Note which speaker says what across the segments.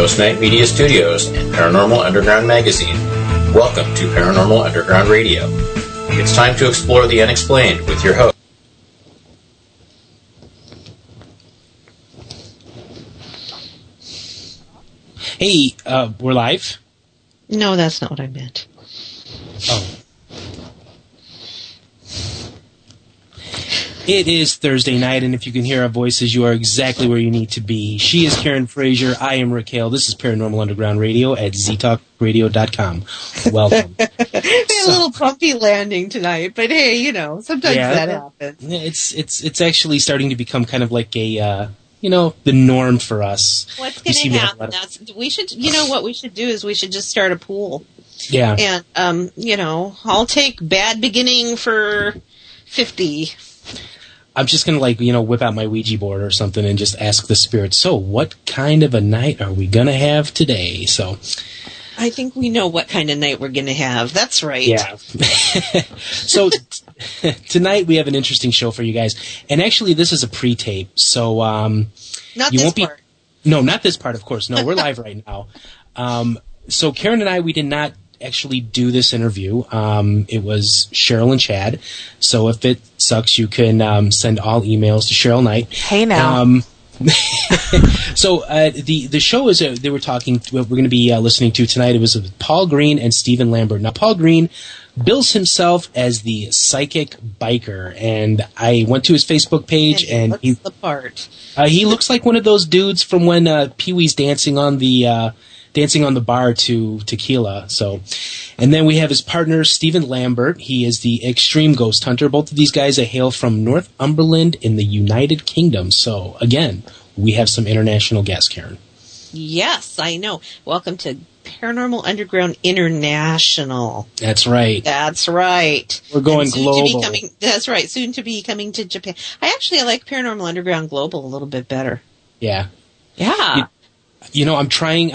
Speaker 1: Ghost Night Media Studios and Paranormal Underground Magazine, welcome to Paranormal Underground Radio. It's time to explore the unexplained with your host.
Speaker 2: Hey, we're live?
Speaker 3: No, that's not what I meant.
Speaker 2: Oh. It is Thursday night, and if you can hear our voices, you are exactly where you need to be. She is Karen Frazier. I am Rick Hale. This is Paranormal Underground Radio at ztalkradio.com. Welcome.
Speaker 3: A little bumpy landing tonight, but hey, you know, sometimes that happens.
Speaker 2: It's actually starting to become kind of like a, the norm for us.
Speaker 3: What's going to happen? We should do is we should just start a pool.
Speaker 2: Yeah.
Speaker 3: And, I'll take bad beginning for 50.
Speaker 2: I'm just going to whip out my Ouija board or something and just ask the spirits, so what kind of a night are we going to have today? So
Speaker 3: I think we know what kind of night we're going to have. That's right.
Speaker 2: Yeah. So tonight we have an interesting show for you guys. And actually this is a pre-tape. So
Speaker 3: part.
Speaker 2: No, not this part, of course. No, we're live right now. So Karen and I, we did not actually do this interview. It was Cheryl and Chad. So if it sucks, you can send all emails to Cheryl Knight.
Speaker 4: Hey now.
Speaker 2: So the show is they were talking. What we're going to be listening to tonight. It was with Paul Green and Stephen Lambert. Now Paul Green bills himself as the psychic biker, and I went to his Facebook page, and
Speaker 3: he looks the part.
Speaker 2: He looks like one of those dudes from when Pee-wee's dancing on the bar to Tequila. So, and then we have his partner, Stephen Lambert. He is the extreme ghost hunter. Both of these guys hail from Northumberland in the United Kingdom. So, again, we have some international guests, Karen.
Speaker 3: Yes, I know. Welcome to Paranormal Underground International.
Speaker 2: That's right.
Speaker 3: That's right.
Speaker 2: We're going global.
Speaker 3: That's right. Soon to be coming to Japan. I like Paranormal Underground Global a little bit better.
Speaker 2: Yeah.
Speaker 3: Yeah.
Speaker 2: I've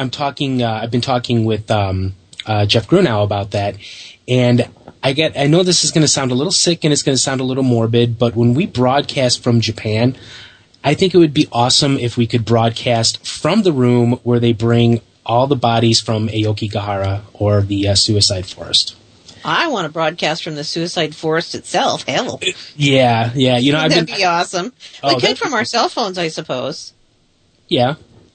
Speaker 2: been talking with Jeff Grunow about that, and I know this is going to sound a little sick and it's going to sound a little morbid, but when we broadcast from Japan, I think it would be awesome if we could broadcast from the room where they bring all the bodies from Aokigahara or the Suicide Forest.
Speaker 3: I want to broadcast from the Suicide Forest itself. Hell.
Speaker 2: Yeah. That'd
Speaker 3: be awesome. We could from our cell phones, I suppose.
Speaker 2: Yeah.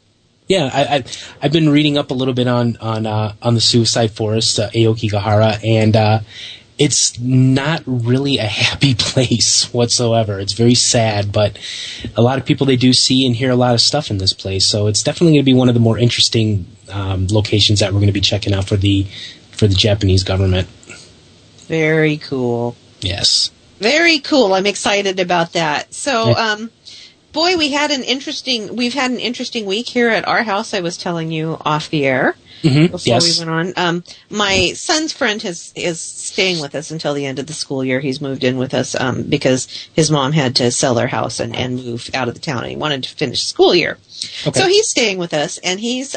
Speaker 2: Yeah, I've been reading up a little bit on the Suicide Forest, Aokigahara, and it's not really a happy place whatsoever. It's very sad, but a lot of people, they do see and hear a lot of stuff in this place, so it's definitely going to be one of the more interesting locations that we're going to be checking out for the Japanese government.
Speaker 3: Very cool.
Speaker 2: Yes.
Speaker 3: Very cool. I'm excited about that. So, boy, we've had an interesting week here at our house. I was telling you off the air before we went on. My son's friend is staying with us until the end of the school year. He's moved in with us because his mom had to sell their house and move out of the town, and he wanted to finish the school year. Okay. So he's staying with us, and he's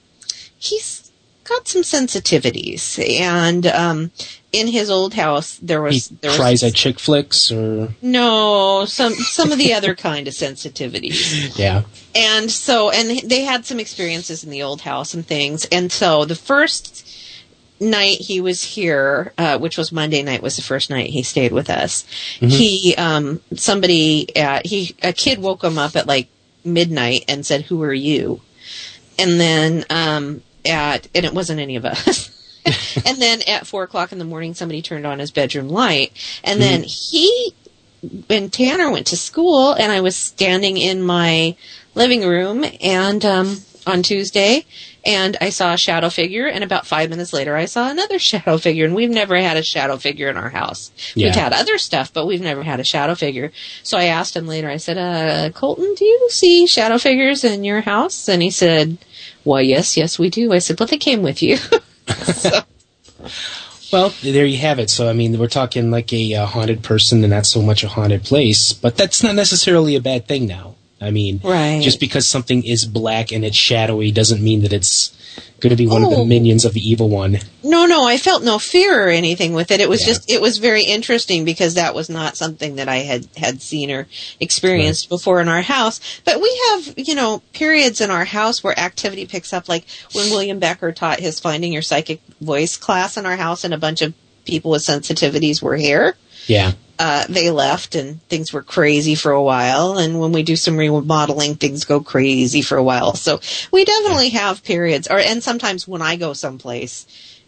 Speaker 3: got some sensitivities, and in his old house there was
Speaker 2: cries at chick flicks, or
Speaker 3: no, some of the other kind of sensitivities.
Speaker 2: Yeah.
Speaker 3: And so, and they had some experiences in the old house and things, and so the first night he was here, which was Monday night, was the first night he stayed with us. Mm-hmm. A kid woke him up at like midnight and said, "Who are you?" And then and it wasn't any of us. And then at 4:00 in the morning, somebody turned on his bedroom light. And then when Tanner went to school, and I was standing in my living room and on Tuesday, and I saw a shadow figure, and about 5 minutes later I saw another shadow figure, and we've never had a shadow figure in our house. Yeah. We've had other stuff, but we've never had a shadow figure. So I asked him later, I said, Colton, do you see shadow figures in your house? And he said, well, yes, we do. I said, well, they came with you. So.
Speaker 2: Well, there you have it. So, I mean, we're talking like a haunted person and not so much a haunted place, but that's not necessarily a bad thing now. I mean,
Speaker 3: Right.
Speaker 2: just because something is black and it's shadowy doesn't mean that it's going to be one of the minions of the evil one.
Speaker 3: No, I felt no fear or anything with it. It was
Speaker 2: Yeah.
Speaker 3: just, it was very interesting because that was not something that I had seen or experienced before in our house. But we have, periods in our house where activity picks up, like when William Becker taught his Finding Your Psychic Voice class in our house and a bunch of people with sensitivities were here.
Speaker 2: Yeah.
Speaker 3: They left and things were crazy for a while. And when we do some remodeling, things go crazy for a while. So we definitely have periods. And sometimes when I go someplace,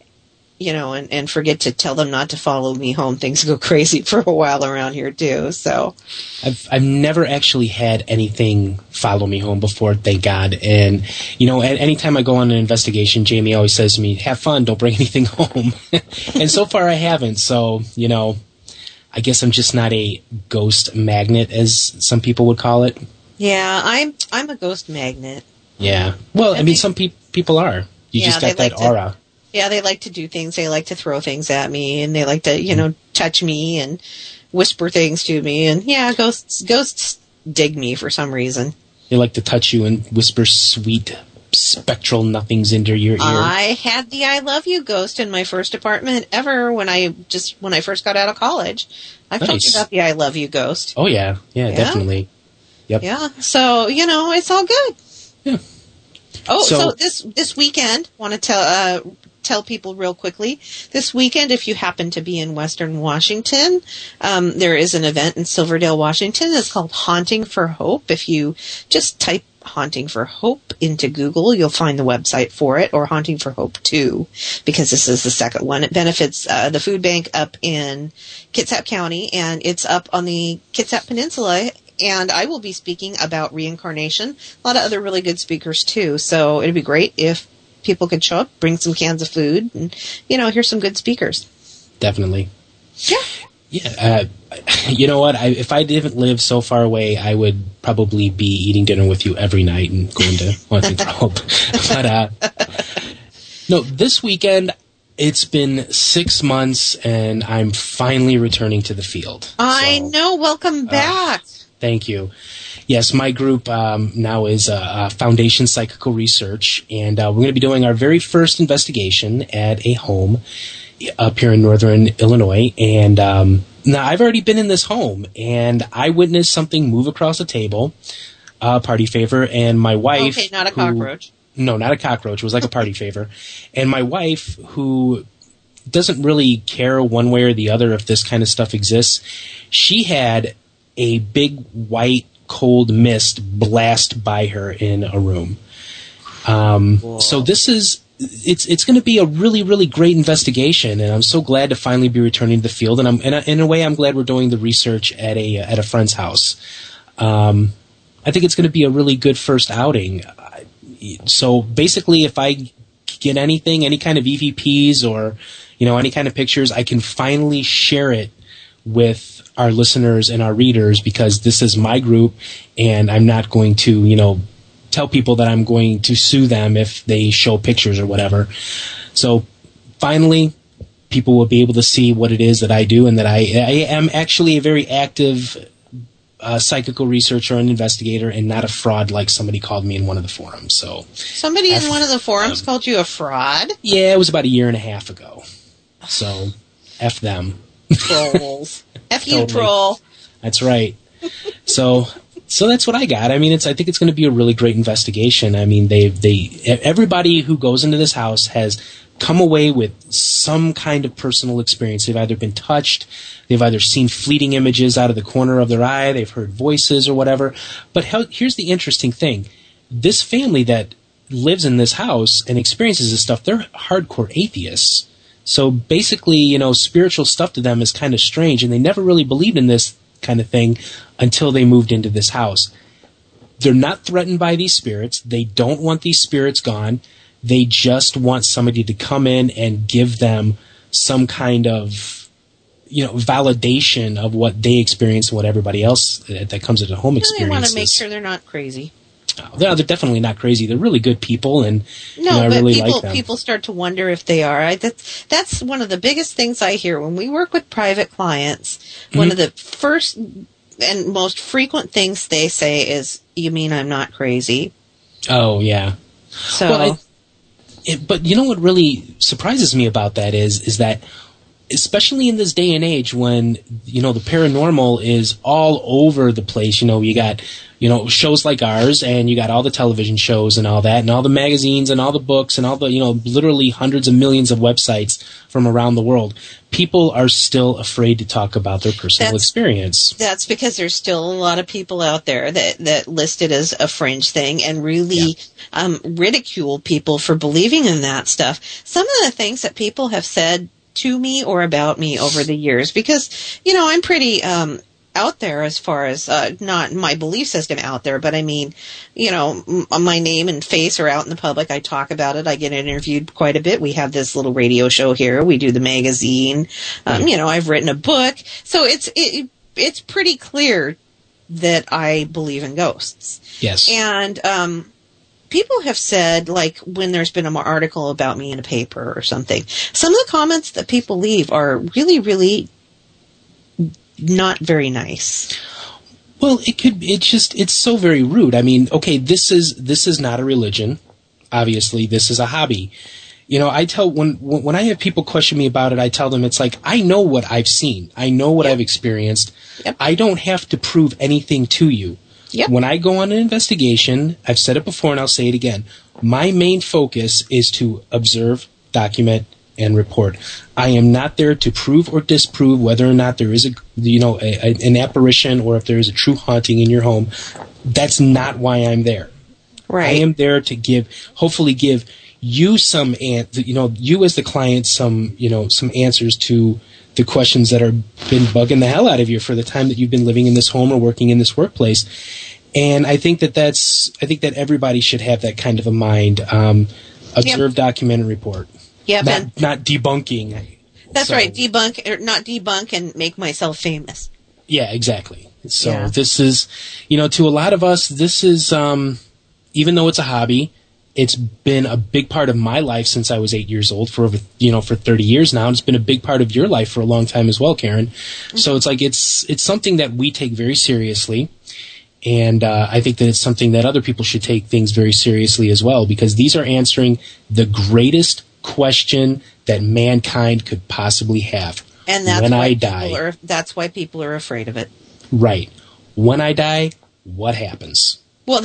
Speaker 3: and forget to tell them not to follow me home, things go crazy for a while around here too. So
Speaker 2: I've never actually had anything follow me home before, thank God. And, anytime I go on an investigation, Jamie always says to me, have fun, don't bring anything home. And so far I haven't. So, I guess I'm just not a ghost magnet, as some people would call it.
Speaker 3: yeah, I'm a ghost magnet.
Speaker 2: Yeah. Well, I mean, some people are. You just got that aura.
Speaker 3: Yeah, they like to do things. They like to throw things at me, and they like to, touch me and whisper things to me. And yeah, ghosts dig me for some reason.
Speaker 2: They like to touch you and whisper sweet spectral nothings into your ear.
Speaker 3: I had the I love you ghost in my first apartment ever when I first got out of college. I've told you about the I love you ghost.
Speaker 2: Oh yeah, definitely. Yep.
Speaker 3: Yeah. So, it's all good.
Speaker 2: Yeah.
Speaker 3: Oh, so this weekend, want to tell people real quickly. This weekend, if you happen to be in Western Washington, there is an event in Silverdale, Washington. It's called Haunting for Hope. If you just type Haunting for Hope into Google, you'll find the website for it, or Haunting for Hope 2, because this is the second one. It benefits the food bank up in Kitsap County, and it's up on the Kitsap Peninsula. And I will be speaking about reincarnation. A lot of other really good speakers too. So it'd be great if people could show up, bring some cans of food, and hear some good speakers.
Speaker 2: Definitely.
Speaker 3: Yeah.
Speaker 2: Yeah. You know what? If I didn't live so far away, I would probably be eating dinner with you every night and going to Haunting for Hope. But no, this weekend it's been 6 months, and I'm finally returning to the field.
Speaker 3: I know. Welcome back.
Speaker 2: Thank you. Yes, my group now is Foundation Psychical Research, and we're going to be doing our very first investigation at a home up here in northern Illinois. And now I've already been in this home, and I witnessed something move across the table, party favor, and my wife...
Speaker 3: Okay, not a cockroach.
Speaker 2: No, not a cockroach. It was like a party favor. And my wife, who doesn't really care one way or the other if this kind of stuff exists, she had a big white cold mist blast by her in a room. So this is it's going to be a really, really great investigation, and I'm so glad to finally be returning to the field. And in a way, I'm glad we're doing the research at a friend's house. I think it's going to be a really good first outing. So basically, if I get anything, any kind of EVPs or any kind of pictures, I can finally share it with our listeners and our readers, because this is my group, and I'm not going to, tell people that I'm going to sue them if they show pictures or whatever. So finally, people will be able to see what it is that I do, and that I am actually a very active psychical researcher and investigator, and not a fraud like somebody called me in one of the forums. So
Speaker 3: somebody in one of the forums called you a fraud?
Speaker 2: Yeah, it was about 1.5 years ago. So F them.
Speaker 3: Trolls. F you,
Speaker 2: Totally.
Speaker 3: troll.
Speaker 2: That's right. So that's what I got. I mean, I think it's going to be a really great investigation. I mean, everybody who goes into this house has come away with some kind of personal experience. They've either been touched, they've either seen fleeting images out of the corner of their eye, they've heard voices or whatever. But here's the interesting thing. This family that lives in this house and experiences this stuff, they're hardcore atheists. So basically, spiritual stuff to them is kind of strange, and they never really believed in this kind of thing until they moved into this house. They're not threatened by these spirits. They don't want these spirits gone. They just want somebody to come in and give them some kind of, validation of what they experience and what everybody else that comes into home experiences.
Speaker 3: They want to make sure they're not crazy.
Speaker 2: They're definitely not crazy. They're really good people, and I
Speaker 3: but
Speaker 2: really like them.
Speaker 3: People start to wonder if they are. That's one of the biggest things I hear when we work with private clients. Mm-hmm. One of the first and most frequent things they say is, "You mean I'm not crazy?"
Speaker 2: Oh, yeah.
Speaker 3: So,
Speaker 2: well, but you know what really surprises me about that is that, especially in this day and age when, the paranormal is all over the place, you got, shows like ours, and you got all the television shows and all that, and all the magazines and all the books and all the, literally hundreds of millions of websites from around the world. People are still afraid to talk about their personal experience.
Speaker 3: That's because there's still a lot of people out there that list it as a fringe thing and really ridicule people for believing in that stuff. Some of the things that people have said to me or about me over the years, because, I'm pretty out there as far as, not my belief system out there, but I mean, my name and face are out in the public. I talk about it. I get interviewed quite a bit. We have this little radio show here. We do the magazine. I've written a book. So it's pretty clear that I believe in ghosts.
Speaker 2: Yes.
Speaker 3: And, people have said, like, when there's been an article about me in a paper or something, some of the comments that people leave are really, really not very nice.
Speaker 2: Well, it's so very rude. I mean, okay, this is not a religion. Obviously, this is a hobby. I tell, when I have people question me about it, I tell them it's like, I know what I've seen. I know what I've experienced. Yep. I don't have to prove anything to you. Yep. When I go on an investigation, I've said it before and I'll say it again, my main focus is to observe, document, and report. I am not there to prove or disprove whether or not there is an apparition or if there is a true haunting in your home. That's not why I'm there.
Speaker 3: Right.
Speaker 2: I am there to hopefully give you you as the client some answers to the questions that are been bugging the hell out of you for the time that you've been living in this home or working in this workplace. And I think that everybody should have that kind of a mind. Observe, document, and report.
Speaker 3: Yeah,
Speaker 2: not debunking.
Speaker 3: That's right. Not debunk and make myself famous.
Speaker 2: Yeah, exactly. So this is, to a lot of us, this is, even though it's a hobby, it's been a big part of my life since I was 8 years old for over, for 30 years now. And it's been a big part of your life for a long time as well, Karen. Mm-hmm. So it's like, it's something that we take very seriously. And I think that it's something that other people should take things very seriously as well, because these are answering the greatest question that mankind could possibly have.
Speaker 3: And that's why people are afraid of it.
Speaker 2: Right. When I die, what happens? Well,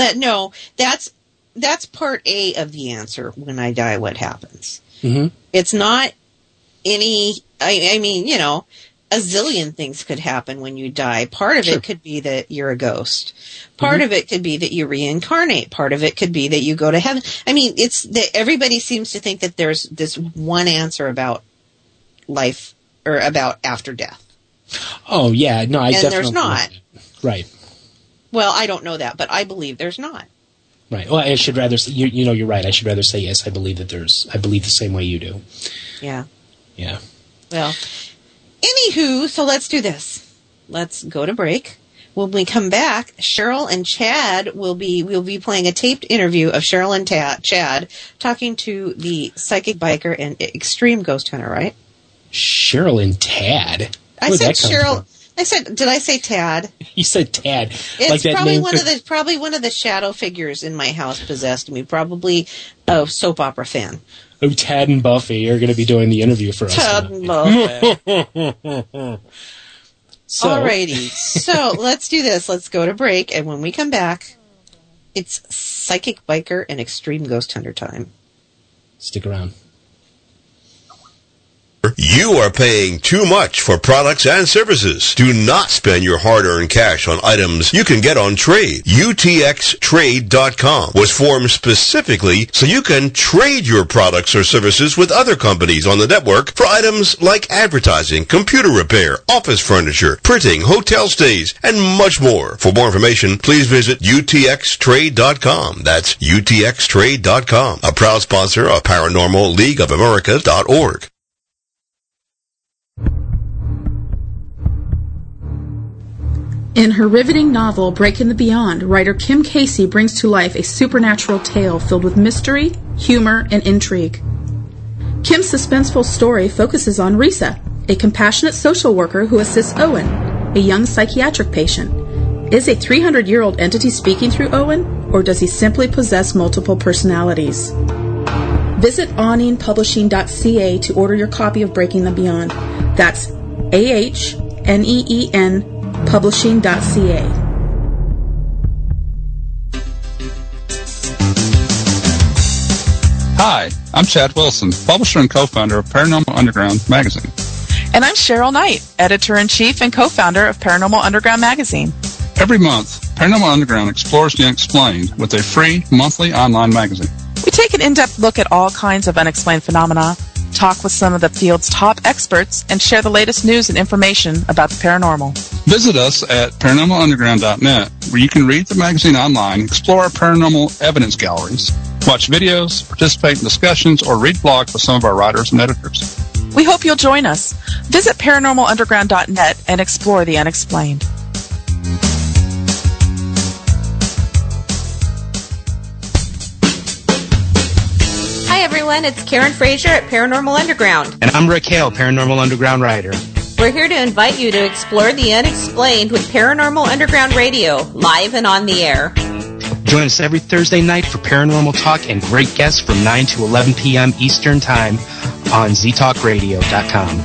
Speaker 3: that's part A of the answer. When I die, what happens?
Speaker 2: Mm-hmm.
Speaker 3: It's not any, I mean, a zillion things could happen when you die. Part of it could be that you're a ghost. Part of it could be that you reincarnate. Part of it could be that you go to heaven. I mean, it's that everybody seems to think that there's this one answer about life or about after death.
Speaker 2: Oh, yeah. No, I definitely.
Speaker 3: And there's not.
Speaker 2: Right.
Speaker 3: Well, I don't know that, but I believe there's not.
Speaker 2: Right. Well, I should rather, you're right. I should rather say yes. I believe the same way you do.
Speaker 3: Yeah.
Speaker 2: Yeah.
Speaker 3: Well, anywho, so let's do this. Let's go to break. When we come back, Cheryl and Chad we'll be playing a taped interview of Cheryl and Chad talking to the psychic biker and extreme ghost hunter, right?
Speaker 2: Cheryl and Tad?
Speaker 3: I said Cheryl. Did I say Tad?
Speaker 2: You said Tad.
Speaker 3: It's
Speaker 2: like that
Speaker 3: probably
Speaker 2: name
Speaker 3: probably one of the shadow figures in my house possessed me. Probably a soap opera fan.
Speaker 2: Oh, Tad and Buffy are going to be doing the interview for us.
Speaker 3: Tad and Buffy.
Speaker 2: So.
Speaker 3: Alrighty. So let's do this. Let's go to break, and when we come back, it's psychic biker and extreme ghost hunter time.
Speaker 2: Stick around.
Speaker 4: You are paying too much for products and services. Do not spend your hard-earned cash on items you can get on trade. UTXTrade.com was formed specifically so you can trade your products or services with other companies on the network for items like advertising, computer repair, office furniture, printing, hotel stays, and much more. For more information, please visit UTXTrade.com. That's UTXTrade.com, a proud sponsor of ParanormalLeagueofAmerica.org.
Speaker 5: In her riveting novel, Breaking the Beyond, writer Kim Casey brings to life a supernatural tale filled with mystery, humor, and intrigue. Kim's suspenseful story focuses on Risa, a compassionate social worker who assists Owen, a young psychiatric patient, Is a 300-year-old entity speaking through Owen, or does he simply possess multiple personalities? Visit awningpublishing.ca to order your copy of Breaking the Beyond. That's AHNEEN publishing.ca.
Speaker 6: Hi, I'm Chad Wilson, publisher and co-founder of Paranormal Underground magazine.
Speaker 7: And I'm Cheryl Knight, editor-in-chief and co-founder of Paranormal Underground magazine.
Speaker 6: Every month, Paranormal Underground explores the unexplained with a free monthly online magazine.
Speaker 7: We take an in-depth look at all kinds of unexplained phenomena, talk with some of the field's top experts, and share the latest news and information about the paranormal.
Speaker 6: Visit us at paranormalunderground.net, where you can read the magazine online, explore our paranormal evidence galleries, watch videos, participate in discussions, or read blogs with some of our writers and editors.
Speaker 7: We hope you'll join us. Visit paranormalunderground.net and explore the unexplained.
Speaker 3: Hi everyone, it's Karen Frazier at Paranormal Underground.
Speaker 2: And I'm Rick Hale, Paranormal Underground writer.
Speaker 3: We're here to invite you to explore the unexplained with Paranormal Underground Radio, live and on the air.
Speaker 2: Join us every Thursday night for paranormal talk and great guests from 9 to 11 p.m. Eastern Time on ztalkradio.com.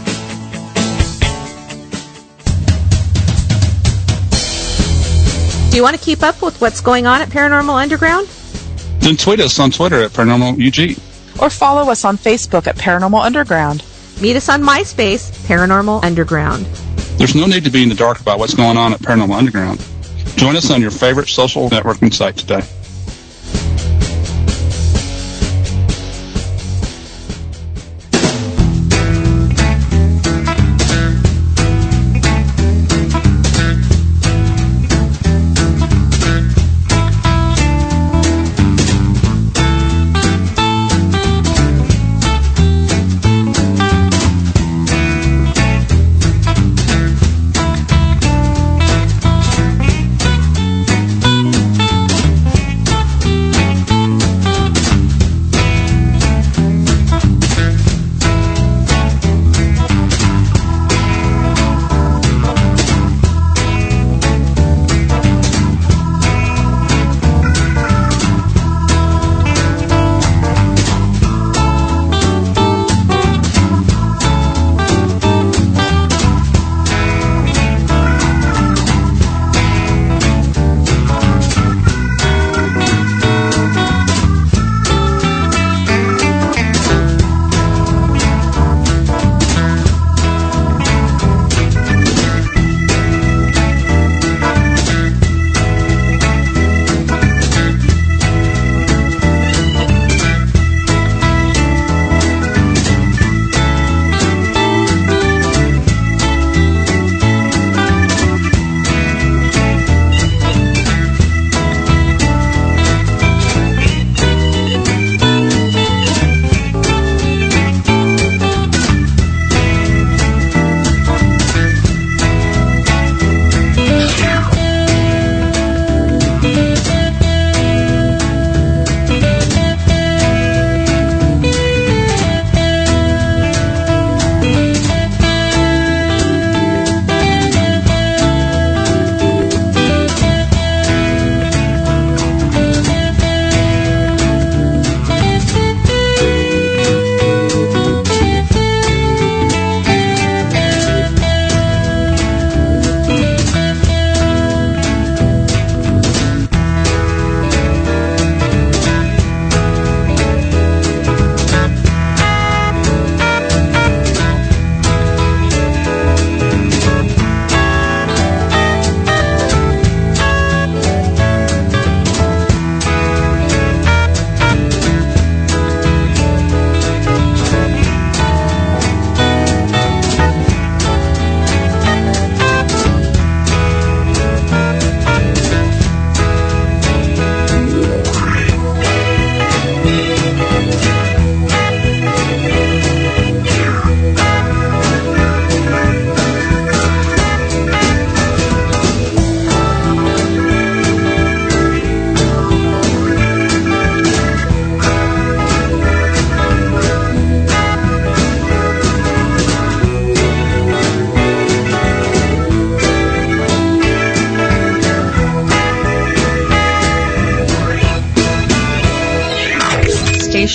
Speaker 3: Do you want to keep up with what's going on at Paranormal Underground?
Speaker 6: Then tweet us on Twitter at ParanormalUG.
Speaker 7: Or follow us on Facebook at Paranormal Underground.
Speaker 3: Meet us on MySpace, Paranormal Underground.
Speaker 6: There's no need to be in the dark about what's going on at Paranormal Underground. Join us on your favorite social networking site today.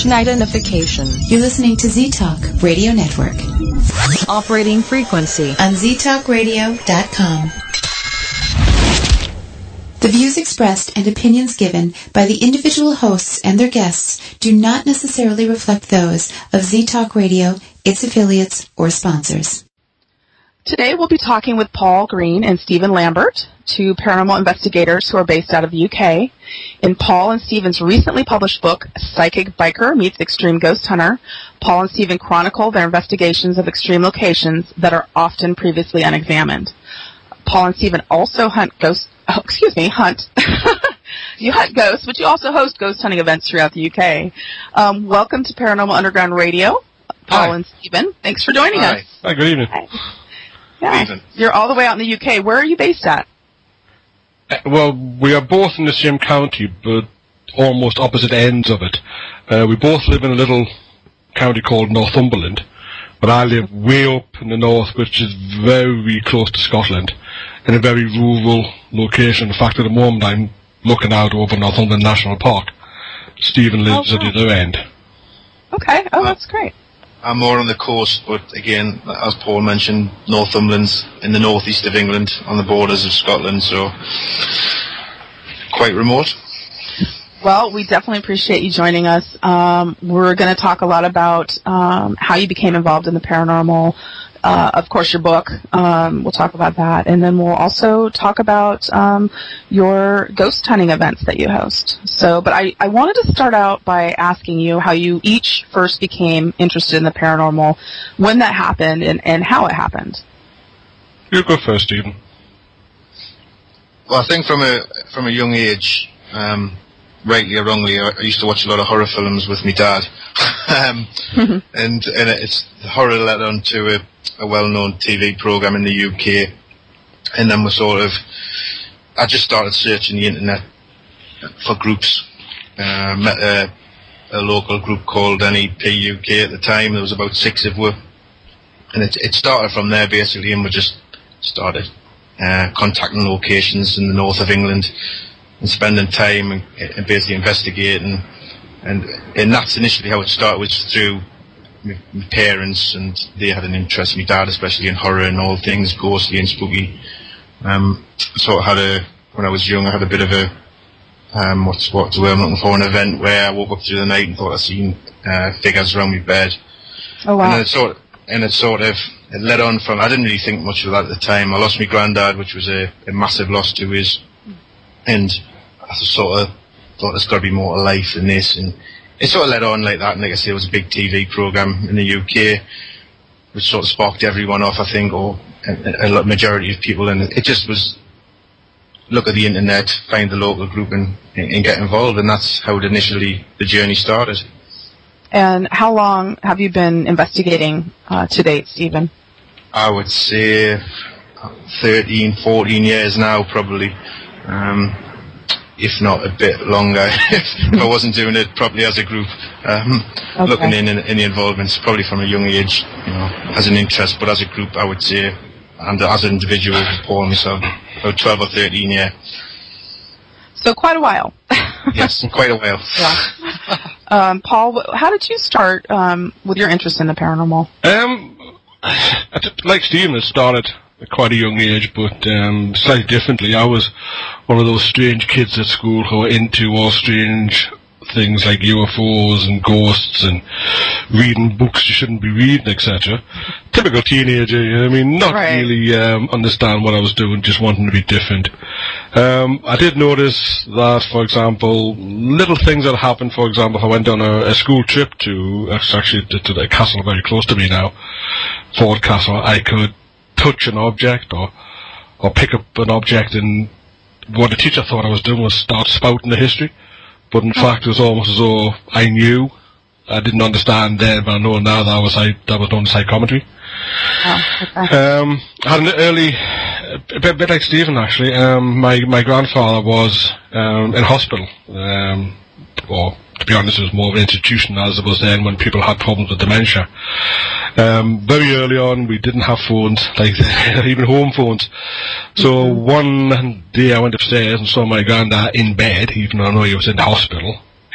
Speaker 7: Station identification.
Speaker 8: You're listening to Z-Talk Radio Network.
Speaker 7: Operating frequency.
Speaker 8: On ztalkradio.com. The views expressed and opinions given by the individual hosts and their guests do not necessarily reflect those of Z-Talk Radio, its affiliates, or sponsors.
Speaker 7: Today we'll be talking with Paul Green and Stephen Lambert, two paranormal investigators who are based out of the UK. In Paul and Stephen's recently published book, Psychic Biker Meets Extreme Ghost Hunter, Paul and Stephen chronicle their investigations of extreme locations that are often previously unexamined. Paul and Stephen also hunt ghosts. You hunt ghosts, but you also host ghost hunting events throughout the UK. Welcome to Paranormal Underground Radio, Paul and Stephen. Thanks for joining us.
Speaker 6: Hi, good evening.
Speaker 7: Hi. Yeah. You're all the way out in the UK. Where are you based at?
Speaker 6: Well, we are both in the same county, but almost opposite ends of it. We both live in a little county called Northumberland, but I live way up in the north, which is very close to Scotland, in a very rural location. In fact, at the moment, I'm looking out over Northumberland National Park. Stephen lives at the other end.
Speaker 7: Okay. Oh, that's great.
Speaker 9: I'm more on the coast, but again, as Paul mentioned, Northumberland's in the northeast of England, on the borders of Scotland, so quite remote.
Speaker 7: Well, we definitely appreciate you joining us. We're going to talk a lot about how you became involved in the paranormal. Of course, your book. We'll talk about that. And then we'll also talk about your ghost hunting events that you host. But I wanted to start out by asking you how you each first became interested in the paranormal, when that happened, and how it happened.
Speaker 6: You go first, Stephen.
Speaker 9: Well, I think from a young age, rightly or wrongly, I used to watch a lot of horror films with my dad. and it's horror led on to a well-known TV program in the UK, and then I just started searching the internet for groups. Met a local group called NEP UK at the time. There was about 6 of us, and it started from there basically, and we just started contacting locations in the north of England and spending time and basically investigating, and that's initially how it started, was through my parents, and they had an interest, my dad especially, in horror and all things ghostly and spooky. When I was young, I had a bit of a what's the word I'm looking for, an event where I woke up through the night and thought I seen figures around my bed.
Speaker 7: Oh wow.
Speaker 9: And it led on from, I didn't really think much of that at the time. I lost my granddad, which was a massive loss to us, and I sort of thought there's got to be more to life than this, and it sort of led on like that. And like I say, it was a big TV program in the UK, which sort of sparked everyone off, I think, or a majority of people, and it just was look at the internet, find the local group, and get involved, and that's how the journey started.
Speaker 7: And how long have you been investigating to date, Stephen?
Speaker 9: I would say 13, 14 years now, probably. If not a bit longer, if I wasn't doing it properly as a group. Okay. Looking in the involvements, probably from a young age, as an interest, but as a group, I would say, and as an individual, Paul and myself, about 12 or 13, yeah.
Speaker 7: So quite a while.
Speaker 9: Yes, quite a while.
Speaker 7: Yeah. Paul, how did you start with your interest in the paranormal?
Speaker 6: Like Stephen, it started at quite a young age, but slightly differently. I was one of those strange kids at school who were into all strange things like UFOs and ghosts and reading books you shouldn't be reading, etc. Typical teenager, not really understand what I was doing, just wanting to be different. I did notice that, for example, little things that happened. For example, if I went on a school trip to a castle very close to me now, Ford Castle, I could touch an object or pick up an object, and what the teacher thought I was doing was start spouting the history. But in fact, it was almost as though I knew. I didn't understand then, but I know now that was known as psychometry.
Speaker 7: Oh, okay.
Speaker 6: I had an early, a bit like Stephen actually. My grandfather was in hospital, or to be honest, it was more of an institution as it was then when people had problems with dementia. Very early on, we didn't have phones, like even home phones. So one day I went upstairs and saw my granddad in bed, even though I know he was in the hospital.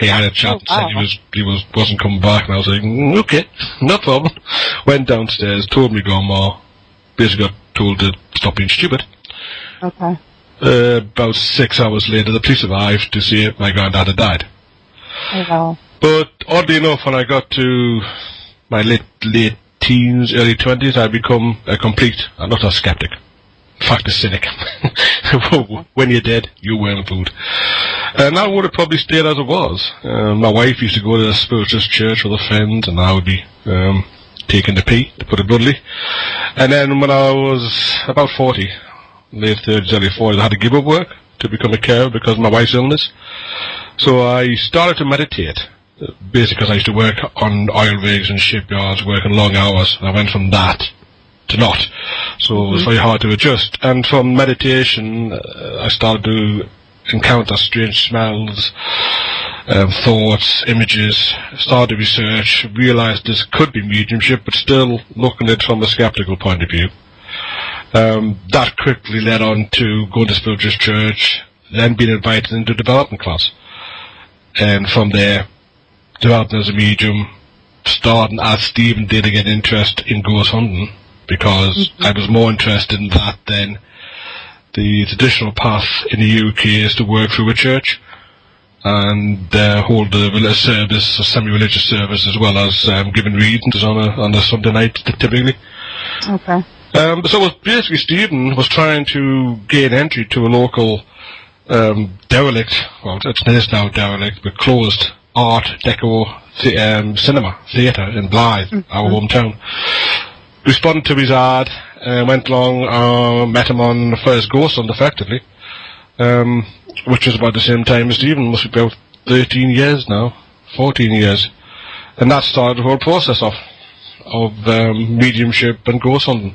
Speaker 6: he had a chat and said he wasn't coming back, and I was like, okay, no problem. Went downstairs, told me grandma, basically got told to stop being stupid.
Speaker 7: Okay.
Speaker 6: About 6 hours later, the police arrived to say my granddad had died.
Speaker 7: Oh, wow.
Speaker 6: But oddly enough, when I got to my late teens, early 20s, I become a complete and utter skeptic. In fact, a cynic. When you're dead, you worm food. And I would have probably stayed as it was. My wife used to go to the spiritualist church with her friends, and I would be taking the pee, to put it bluntly. And then when I was about 40, late 30s, early 40s, I had to give up work to become a carer because of my wife's illness. So I started to meditate, basically because I used to work on oil rigs and shipyards, working long hours. I went from that to not. So it was very hard to adjust. And from meditation, I started to encounter strange smells, thoughts, images, started to research, realized this could be mediumship, but still looking at it from a skeptical point of view. That quickly led on to going to spiritualist church, then being invited into development class. And from there, developing as a medium, starting as Stephen did to get interest in ghost hunting, because I was more interested in that than the traditional path in the UK is to work through a church and hold a religious service, a semi-religious service, as well as giving readings on a Sunday night, typically.
Speaker 7: Okay.
Speaker 6: So basically Stephen was trying to gain entry to a local derelict, well, it is now derelict, but closed art deco cinema theatre in Blythe, our hometown. Responded to his ad, went along, met him on the first ghost hunt, effectively, which was about the same time as Stephen, must be about 13 years now, 14 years. And that started the whole process of mediumship and ghost hunting.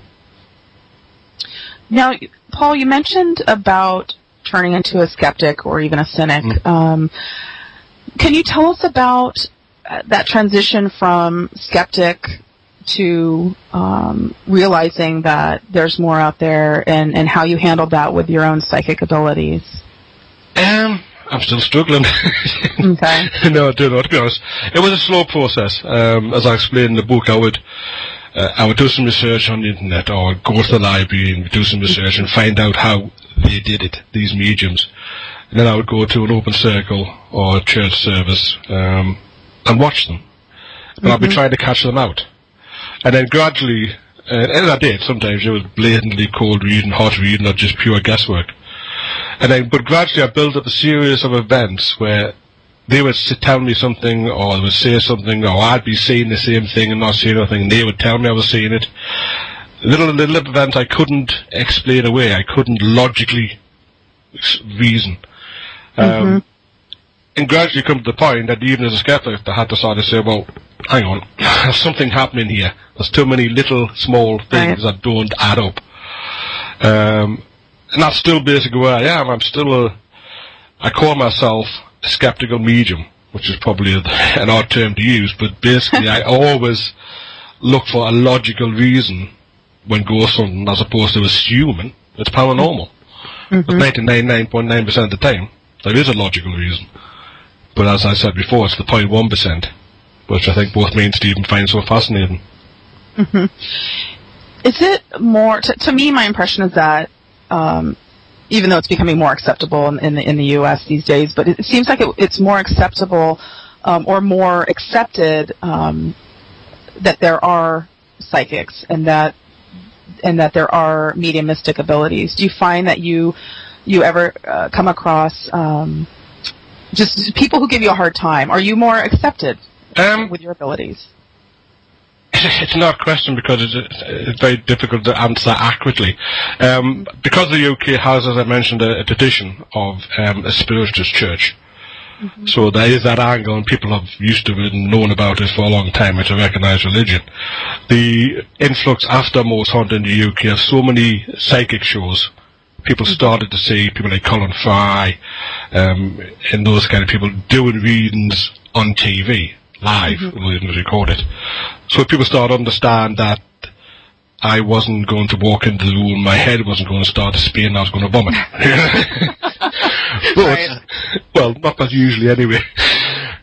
Speaker 7: Now, Paul, you mentioned about turning into a skeptic or even a cynic. Can you tell us about that transition from skeptic to realizing that there's more out there, and how you handled that with your own psychic abilities?
Speaker 6: I'm still struggling.
Speaker 7: Okay.
Speaker 6: No, I don't know, to be honest. It was a slow process. As I explained in the book, I would do some research on the internet, or go to the library and do some research and find out how they did it, these mediums. And then I would go to an open circle or a church service and watch them. But I'd be trying to catch them out. And then gradually, and I did, sometimes it was blatantly cold reading, hot reading, or just pure guesswork. But gradually I built up a series of events where they would tell me something, or they would say something, or I'd be saying the same thing and not saying anything, and they would tell me I was saying it. Little events I couldn't explain away, I couldn't logically reason. And gradually come to the point that even as a skeptic, I had to start to say, well, hang on, there's something happening here. There's too many little, small things that don't add up. And that's still basically where I am. I call myself a skeptical medium, which is probably an odd term to use, but basically I always look for a logical reason when ghost hunting, as opposed to assuming it's paranormal. But 99.9% of the time, there is a logical reason. But as I said before, it's the 0.1%, which I think both me and Stephen find so fascinating.
Speaker 7: Is it more, to me, my impression is that, even though it's becoming more acceptable in the U.S. these days, but it seems like it's more acceptable, or more accepted, that there are psychics and that there are mediumistic abilities. Do you find that you ever come across just people who give you a hard time? Are you more accepted with your abilities?
Speaker 6: It's not a question, because it's very difficult to answer accurately. Because the UK has, as I mentioned, a tradition of a spiritualist church. So there is that angle, and people have used to it and known about it for a long time. It's a recognised religion. The influx after Most Haunted in the UK of so many psychic shows, people started to see people like Colin Fry, and those kind of people doing readings on TV, live, we didn't record it. So people started to understand that I wasn't going to walk into the room, my head wasn't going to start to spin, I was going to vomit. But, well, not that usually anyway.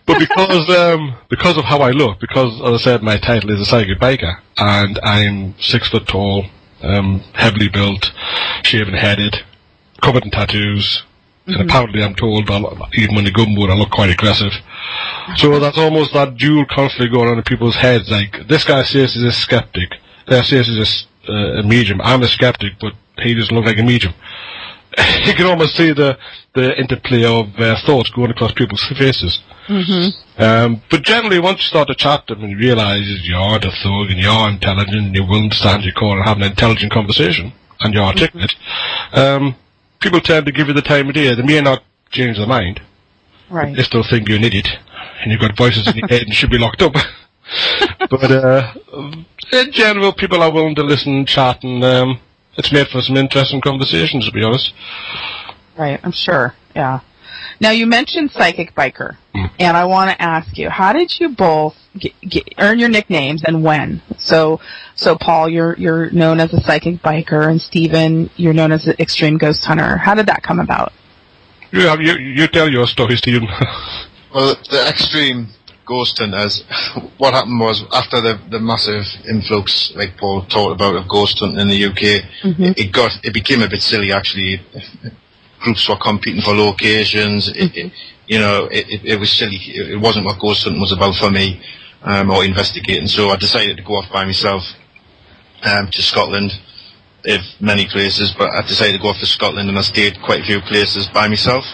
Speaker 6: But because of how I look, because, as I said, my title is a psychic biker, and I'm 6 foot tall, heavily built, shaven-headed, covered in tattoos, and apparently I'm told, even when the gumboot, I look quite aggressive. So that's almost that dual conflict going on in people's heads. Like, this guy says he's a skeptic, that guy says he's a medium. I'm a skeptic, but he doesn't look like a medium. You can almost see the interplay of thoughts going across people's faces. But generally, once you start to chat to them and you realise you're the thug and you're intelligent and you're willing to stand your corner and have an intelligent conversation and you're articulate, people tend to give you the time of day. They may not change their mind.
Speaker 7: Right.
Speaker 6: They still think you're an idiot and you've got voices in your head and should be locked up. But in general, people are willing to listen and chat, and it's made for some interesting conversations, to be honest.
Speaker 7: Right, I'm sure, yeah. Now, you mentioned Psychic Biker, and I want to ask you, how did you both earn your nicknames and when? So Paul, you're known as a Psychic Biker, and Stephen, you're known as the Extreme Ghost Hunter. How did that come about?
Speaker 6: You tell your story, Stephen.
Speaker 9: Well, the Extreme Ghost Hunters, what happened was, after the massive influx, like Paul talked about, of ghost hunting in the UK, it became a bit silly, actually. Groups were competing for locations. It was silly. It wasn't what ghost hunting was about for me, or investigating. So I decided to go off by myself to Scotland. There are many places, but I decided to go off to Scotland, and I stayed quite a few places by myself.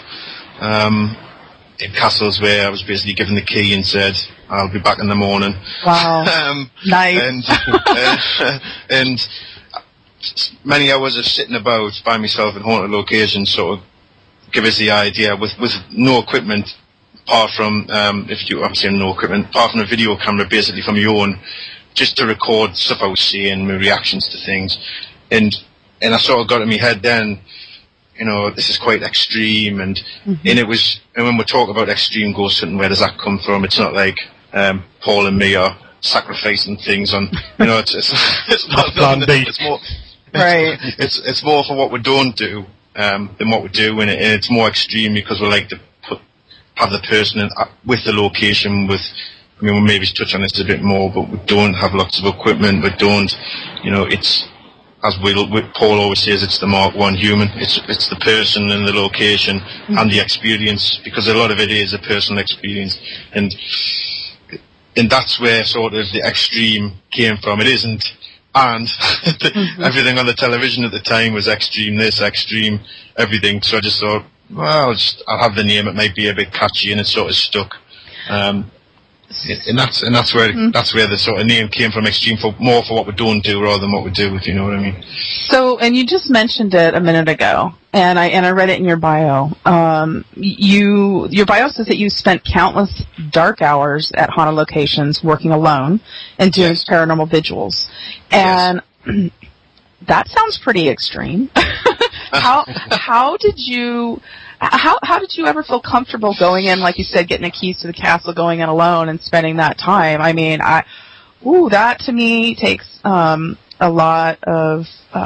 Speaker 9: In castles where I was basically given the key and said, I'll be back in the morning.
Speaker 7: Wow. Nice.
Speaker 9: And many hours of sitting about by myself in haunted locations sort of give us the idea, with no equipment, apart from, apart from a video camera basically from your own, just to record stuff I was seeing, my reactions to things. And I sort of got in my head then, this is quite extreme, and and when we talk about extreme ghost hunting, where does that come from? It's not like Paul and me are sacrificing things on, it's not plan B. It's more, right. It's more for what we don't do than what we do, and it's more extreme because we like to have the person with the location. We'll maybe touch on this a bit more, but we don't have lots of equipment. We don't, it's, as Paul always says, it's the Mark I human. It's the person and the location and the experience, because a lot of it is a personal experience, and that's where sort of the extreme came from. It isn't, and everything on the television at the time was extreme this, extreme everything. So I just thought, well, I'll have the name. It might be a bit catchy, and it sort of stuck. And that's where the sort of name came from, extreme, for what we don't do rather than what we do, if you know what I mean.
Speaker 7: So, and you just mentioned it a minute ago, and I read it in your bio. Your bio says that you spent countless dark hours at haunted locations working alone and doing paranormal vigils. And that sounds pretty extreme. How did you ever feel comfortable going in, like you said, getting the keys to the castle, going in alone and spending that time? I mean, that to me takes a lot of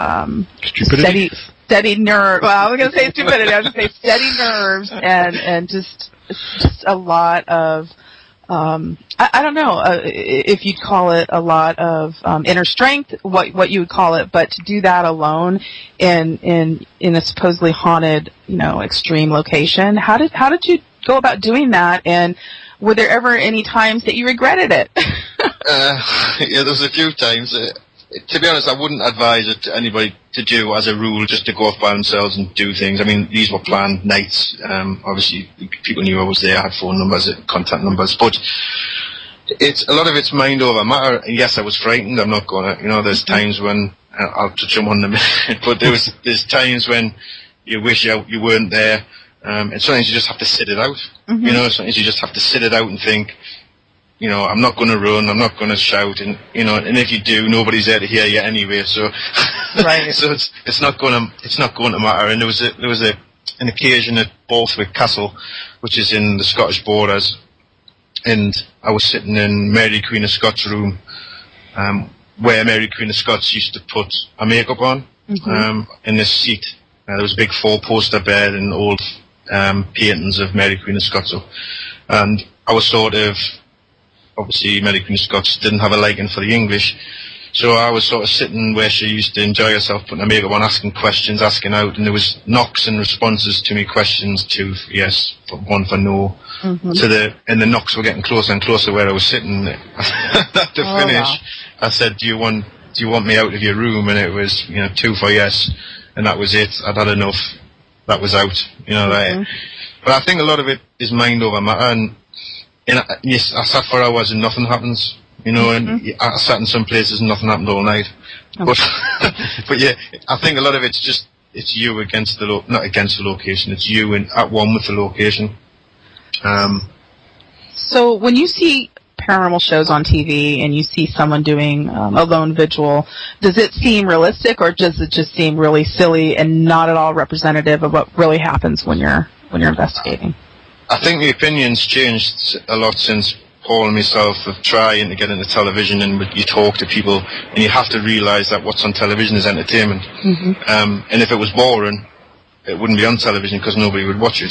Speaker 7: steady nerve. Well, I was going to say stupidity. I was going to say steady nerves and just a lot of I don't know if you'd call it a lot of inner strength, what you would call it, but to do that alone in a supposedly haunted, extreme location, how did you go about doing that? And were there ever any times that you regretted it?
Speaker 9: There was a few times. To be honest, I wouldn't advise it to anybody to do as a rule, just to go off by themselves and do things. I mean, these were planned nights. Obviously, people knew I was there. I had phone numbers, contact numbers. But a lot of it's mind over matter. Yes, I was frightened. I'm not gonna, there's times when, I'll touch them on the minute, but there's times when you wish you weren't there. And sometimes you just have to sit it out. Sometimes you just have to sit it out and think, I'm not going to run, I'm not going to shout, and if you do, nobody's there to hear you anyway. So,
Speaker 7: right.
Speaker 9: So it's not going to matter. And there was an occasion at Borthwick Castle, which is in the Scottish borders, and I was sitting in Mary Queen of Scots' room, where Mary Queen of Scots used to put her makeup on, in this seat. There was a big 4-poster bed and old paintings of Mary Queen of Scots, and I was sort of, obviously American Scots didn't have a liking for the English, so I was sort of sitting where she used to enjoy herself, putting her makeup on, asking questions, asking out, and there was knocks and responses to me questions, 2 for yes, 1 for no, and the knocks were getting closer and closer where I was sitting. After finish, I said, do you want me out of your room? And it was, 2 for yes, and that was it. I'd had enough. That was out, But I think a lot of it is mind over matter, and yes, I sat for hours and nothing happens. And I sat in some places and nothing happened all night. But yeah, I think a lot of it's you against not against the location. It's you at one with the location.
Speaker 7: So when you see paranormal shows on TV and you see someone doing a lone vigil, does it seem realistic, or does it just seem really silly and not at all representative of what really happens when you're investigating?
Speaker 9: I think the opinion's changed a lot since Paul and myself have trying to get into television, and you talk to people and you have to realise that what's on television is entertainment. And if it was boring, it wouldn't be on television because nobody would watch it.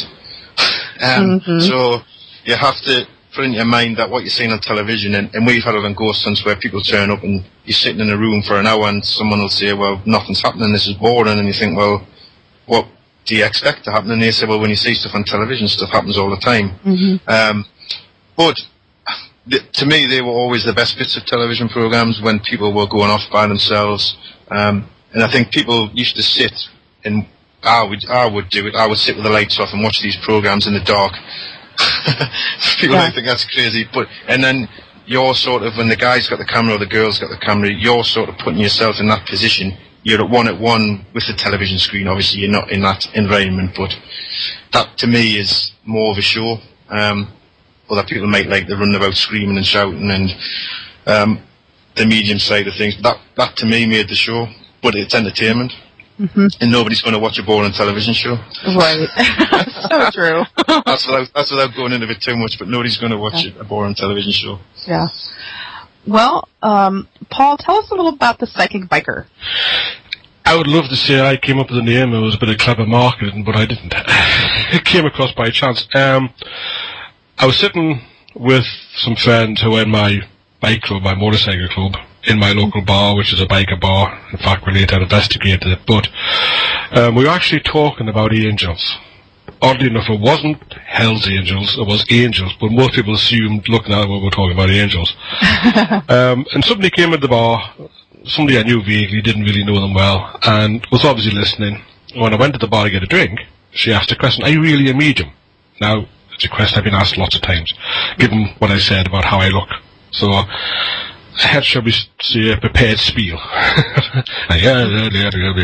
Speaker 9: So you have to put in your mind that what you're seeing on television, and we've had it on Ghost Hunts where people turn up and you're sitting in a room for an hour and someone will say, well, nothing's happening, this is boring, and you think, well, what do you expect to happen? And they say, well, when you see stuff on television, stuff happens all the time. But to me, they were always the best bits of television programs when people were going off by themselves. And I think people used to sit, and I would do it. I would sit with the lights off and watch these programs in the dark. People might think that's crazy, and then you're sort of, when the guy's got the camera or the girl's got the camera, you're sort of putting yourself in that position. You're at one with the television screen. Obviously, you're not in that environment, but that to me is more of a show. Other people might like the run about screaming and shouting and the medium side of things. That to me made the show, but it's entertainment. And nobody's going to watch a boring television show.
Speaker 7: Right. So true.
Speaker 9: That's without going into it too much, but nobody's going to watch a boring television show. Yeah.
Speaker 7: Well, Paul, tell us a little about the Psychic Biker.
Speaker 6: I would love to say I came up with the name. It was a bit of clever marketing, but I didn't. It came across by chance. I was sitting with some friends who were in my bike club, my motorcycle club, in my local bar, which is a biker bar. In fact, we later investigated it. But we were actually talking about angels. Oddly enough, it wasn't Hell's Angels, it was angels, but most people assumed, looking at it, we were talking about angels. And somebody came at the bar, somebody I knew vaguely, didn't really know them well, and was obviously listening. When I went to the bar to get a drink, she asked a question, are you really a medium? Now, it's a question I've been asked lots of times, given what I said about how I look. So, I had, shall we say, a prepared spiel. Sat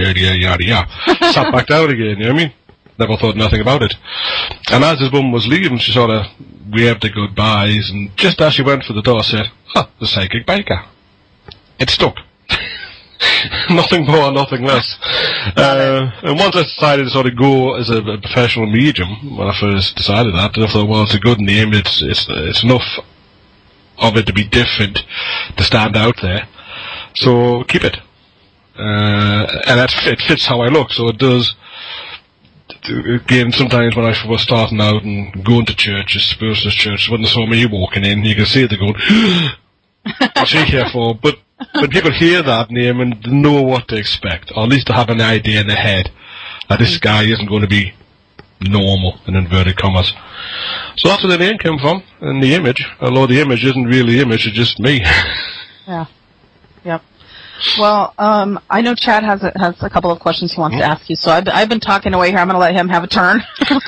Speaker 6: back down again, you know what I mean? Never thought nothing about it. And as his mum was leaving, she sort of waved her goodbyes, and just as she went for the door said, the Psychic Biker. It stuck. Nothing more, nothing less. And once I decided to sort of go as a professional medium, when I first decided that, I thought, well, it's a good name, it's enough of it to be different, to stand out there. So keep it. And it fits how I look, so it does. Again, sometimes when I was starting out and going to churches, spiritualist churches, when they saw me walking in, you can see they're going, what's he here for? But when people hear that name and know what to expect, or at least to have an idea in their head that this guy isn't going to be normal, in inverted commas. So that's where the name came from, and the image, although the image isn't really the image, it's just me.
Speaker 7: Yeah. Yep. Well, I know Chad has a couple of questions he wants to ask you, so I've been talking away here. I'm going to let him have a turn.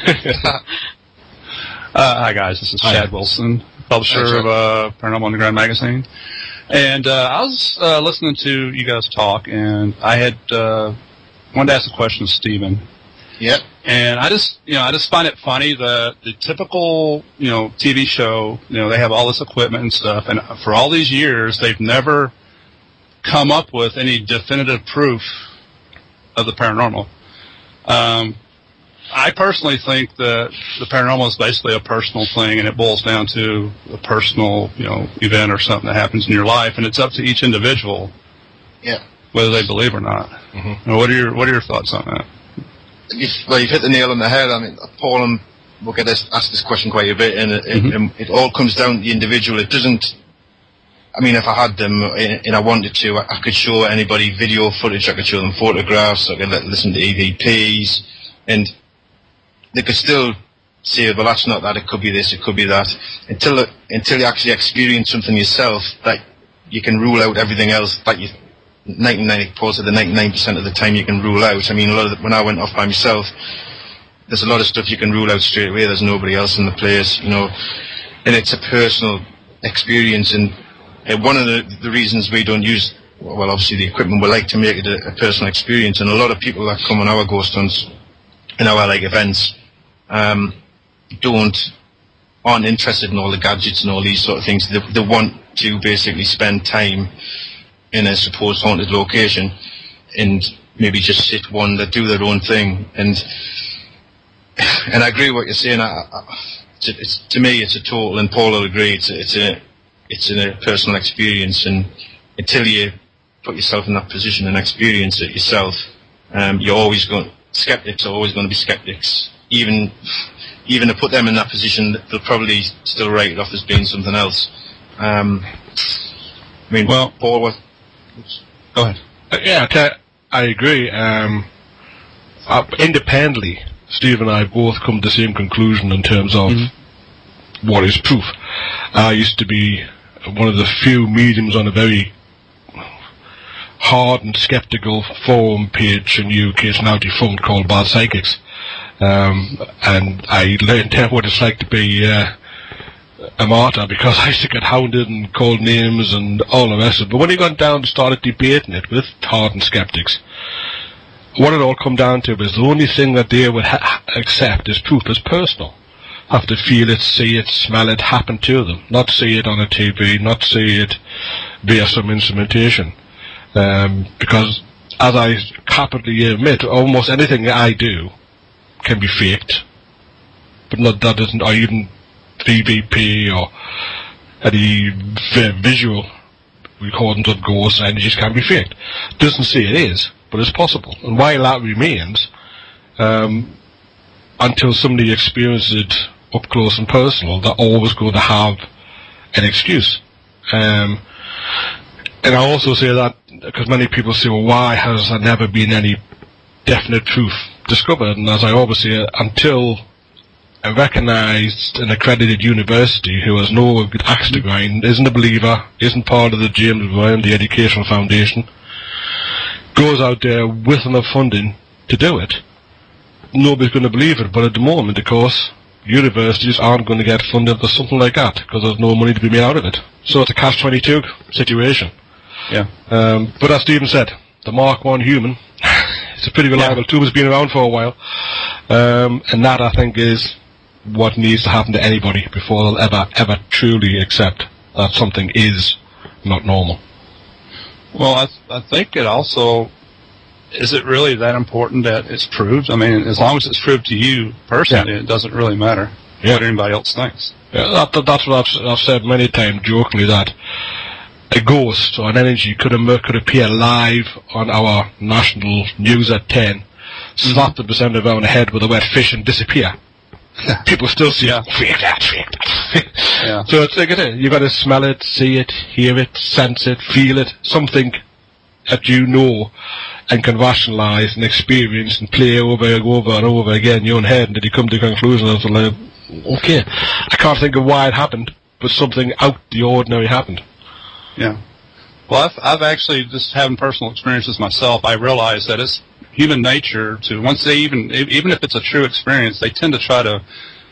Speaker 10: Hi guys, this is Chad Wilson, publisher of Paranormal Underground magazine, and I was listening to you guys talk, and I had wanted to ask a question to Stephen.
Speaker 9: Yep.
Speaker 10: And I just find it funny that the typical TV show, they have all this equipment and stuff, and for all these years they've never come up with any definitive proof of the paranormal. I personally think that the paranormal is basically a personal thing, and it boils down to a personal, event or something that happens in your life, and it's up to each individual, whether they believe or not. Mm-hmm. What are your thoughts on that?
Speaker 9: You've hit the nail on the head. I mean, Paul and we get asked this question quite a bit, and it all comes down to the individual. It doesn't. I mean, if I had them and I wanted to, I could show anybody video footage. I could show them photographs. I could listen to EVPs, and they could still say, "Well, that's not that. It could be this. It could be that." Until you actually experience something yourself, that you can rule out everything else. That you 99% of the time you can rule out. I mean, when I went off by myself, there's a lot of stuff you can rule out straight away. There's nobody else in the place, and it's a personal experience. And one of the reasons we don't use, well, obviously the equipment, we like to make it a personal experience. And a lot of people that come on our ghost hunts and our events aren't interested in all the gadgets and all these sort of things. They want to basically spend time in a supposed haunted location and maybe just sit, wander, do their own thing. And I agree with what you're saying. To me, it's a total, and Paul will agree, it's a personal experience, and until you put yourself in that position and experience it yourself, skeptics are always going to be skeptics. Even to put them in that position, they'll probably still write it off as being something else. Paul, what? Go ahead.
Speaker 6: I agree. Independently, Steve and I both come to the same conclusion in terms of what is proof. I used to be one of the few mediums on a very hard and sceptical forum page in the UK. It's now defunct, called Bad Psychics. And I learned what it's like to be a martyr, because I used to get hounded and called names and all the rest of it. But when he got down and started debating it with hardened skeptics, what it all come down to is the only thing that they would accept is proof is personal. Have to feel it, see it, smell it, happen to them. Not see it on a TV, not see it via some instrumentation. Because, as I capitally admit, almost anything that I do can be faked. But that isn't, or even 3VP or any visual recordings of ghosts or energies can be faked. Doesn't say it is, but it's possible. And while that remains, until somebody experiences it up close and personal, they're always going to have an excuse. And I also say that because many people say, well, why has there never been any definite truth discovered? And as I always say, until a recognised and accredited university who has no axe to grind, isn't a believer, isn't part of the James Brown, the Educational Foundation, goes out there with enough funding to do it, nobody's going to believe it. But at the moment, of course, universities aren't going to get funded for something like that because there's no money to be made out of it. So it's a catch-22 situation.
Speaker 10: Yeah.
Speaker 6: But as Stephen said, the Mark I human, it's a pretty reliable tool. It's been around for a while. And that, I think, is what needs to happen to anybody before they'll ever truly accept that something is not normal.
Speaker 10: Well, I think it also, is it really that important that it's proved? I mean, as long as it's proved to you personally, it doesn't really matter what anybody else thinks.
Speaker 6: Yeah, that's what I've said many times jokingly, that a ghost or an energy could appear live on our national news at 10, slap the presenter around the head with a wet fish and disappear. People still see it. Fake that.
Speaker 10: Yeah.
Speaker 6: So it's like you got to smell it, see it, hear it, sense it, feel it, something that you know and can rationalise and experience and play over and over again in your own head, and then you come to the conclusion of like, okay, I can't think of why it happened, but something out the ordinary happened.
Speaker 10: Yeah. Well, I've actually, just having personal experiences myself, I realize that it's human nature to, once they even if it's a true experience, they tend to try to,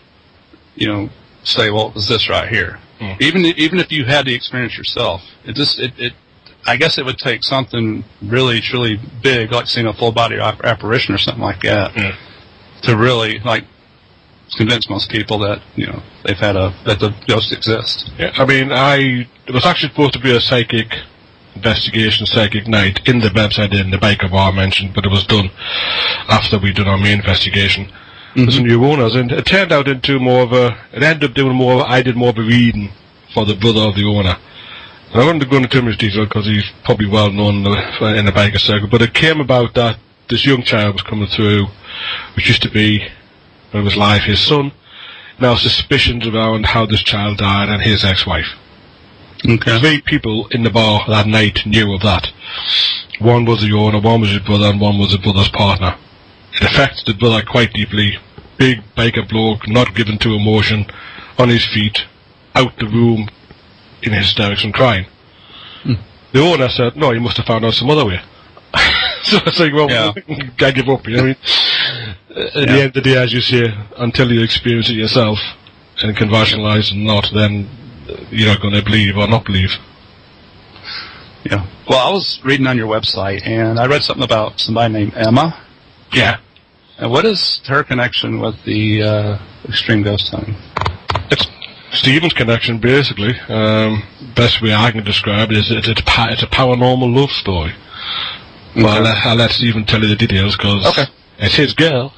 Speaker 10: say, well, it was this right here. Even if you had the experience yourself, I guess it would take something really, truly big, like seeing a full body apparition or something like that, to really, convince most people that, they've had that the ghost exists.
Speaker 6: Yeah, I mean, it was actually supposed to be a psychic investigation, psychic night in the website in the Biker Bar mentioned, but it was done after we'd done our main investigation. There's some new owners, and it turned out into I did more of a reading for the brother of the owner. And I wouldn't go into too much detail because he's probably well known in the biker circle, but it came about that this young child was coming through, which used to be, when it was live, his son, now suspicions around how this child died and his ex-wife.
Speaker 10: Okay.
Speaker 6: 3 people in the bar that night knew of that. One was the owner, one was his brother, and one was his brother's partner. It affected the brother quite deeply. Big biker bloke, not given to emotion, on his feet, out the room, in hysterics and crying. The owner said, no, you must have found out some other way. So it's like, well, I give up, you know what I mean? At the end of the day, as you say, until you experience it yourself and can rationalise and not, then you're not going to believe or not believe.
Speaker 10: Yeah. Well, I was reading on your website, and I read something about somebody named Emma.
Speaker 6: Yeah.
Speaker 10: And what is her connection with the extreme ghost hunting?
Speaker 6: It's Stephen's connection, basically. Best way I can describe it is it's a paranormal love story. Okay. Well, I'll let Stephen tell you the details, because it's his girl.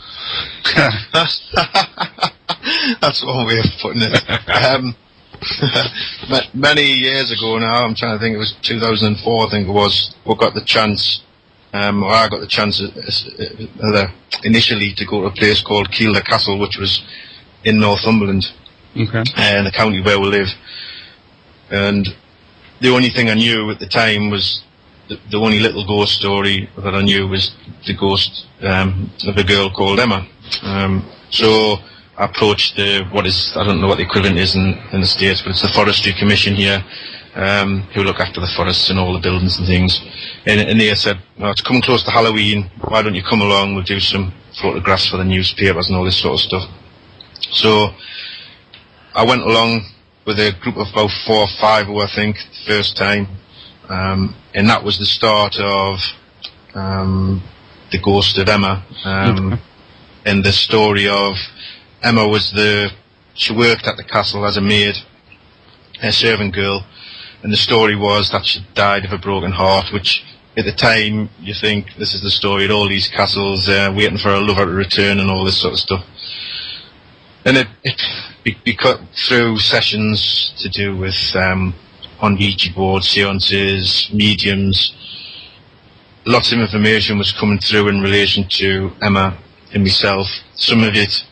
Speaker 9: That's one way of putting it. Many years ago now, I'm trying to think, it was 2004, I think it was, I got the chance initially to go to a place called Kielder Castle, which was in Northumberland, and the county where we live. And the only thing I knew at the time was the only little ghost story that I knew was the ghost of a girl called Emma. So I approached I don't know what the equivalent is in the States, but it's the Forestry Commission here, who look after the forests and all the buildings and things. And they said, well, it's coming close to Halloween, why don't you come along, we'll do some photographs for the newspapers and all this sort of stuff. So I went along with a group of about 4 or 5 who I think, the first time, and that was the start of the ghost of Emma, and the story of Emma she worked at the castle as a maid, a servant girl, and the story was that she died of a broken heart, which at the time you think this is the story at all these castles, waiting for a lover to return and all this sort of stuff. And it cut through sessions to do with on Ouija boards, seances, mediums. Lots of information was coming through in relation to Emma and myself. Some of it,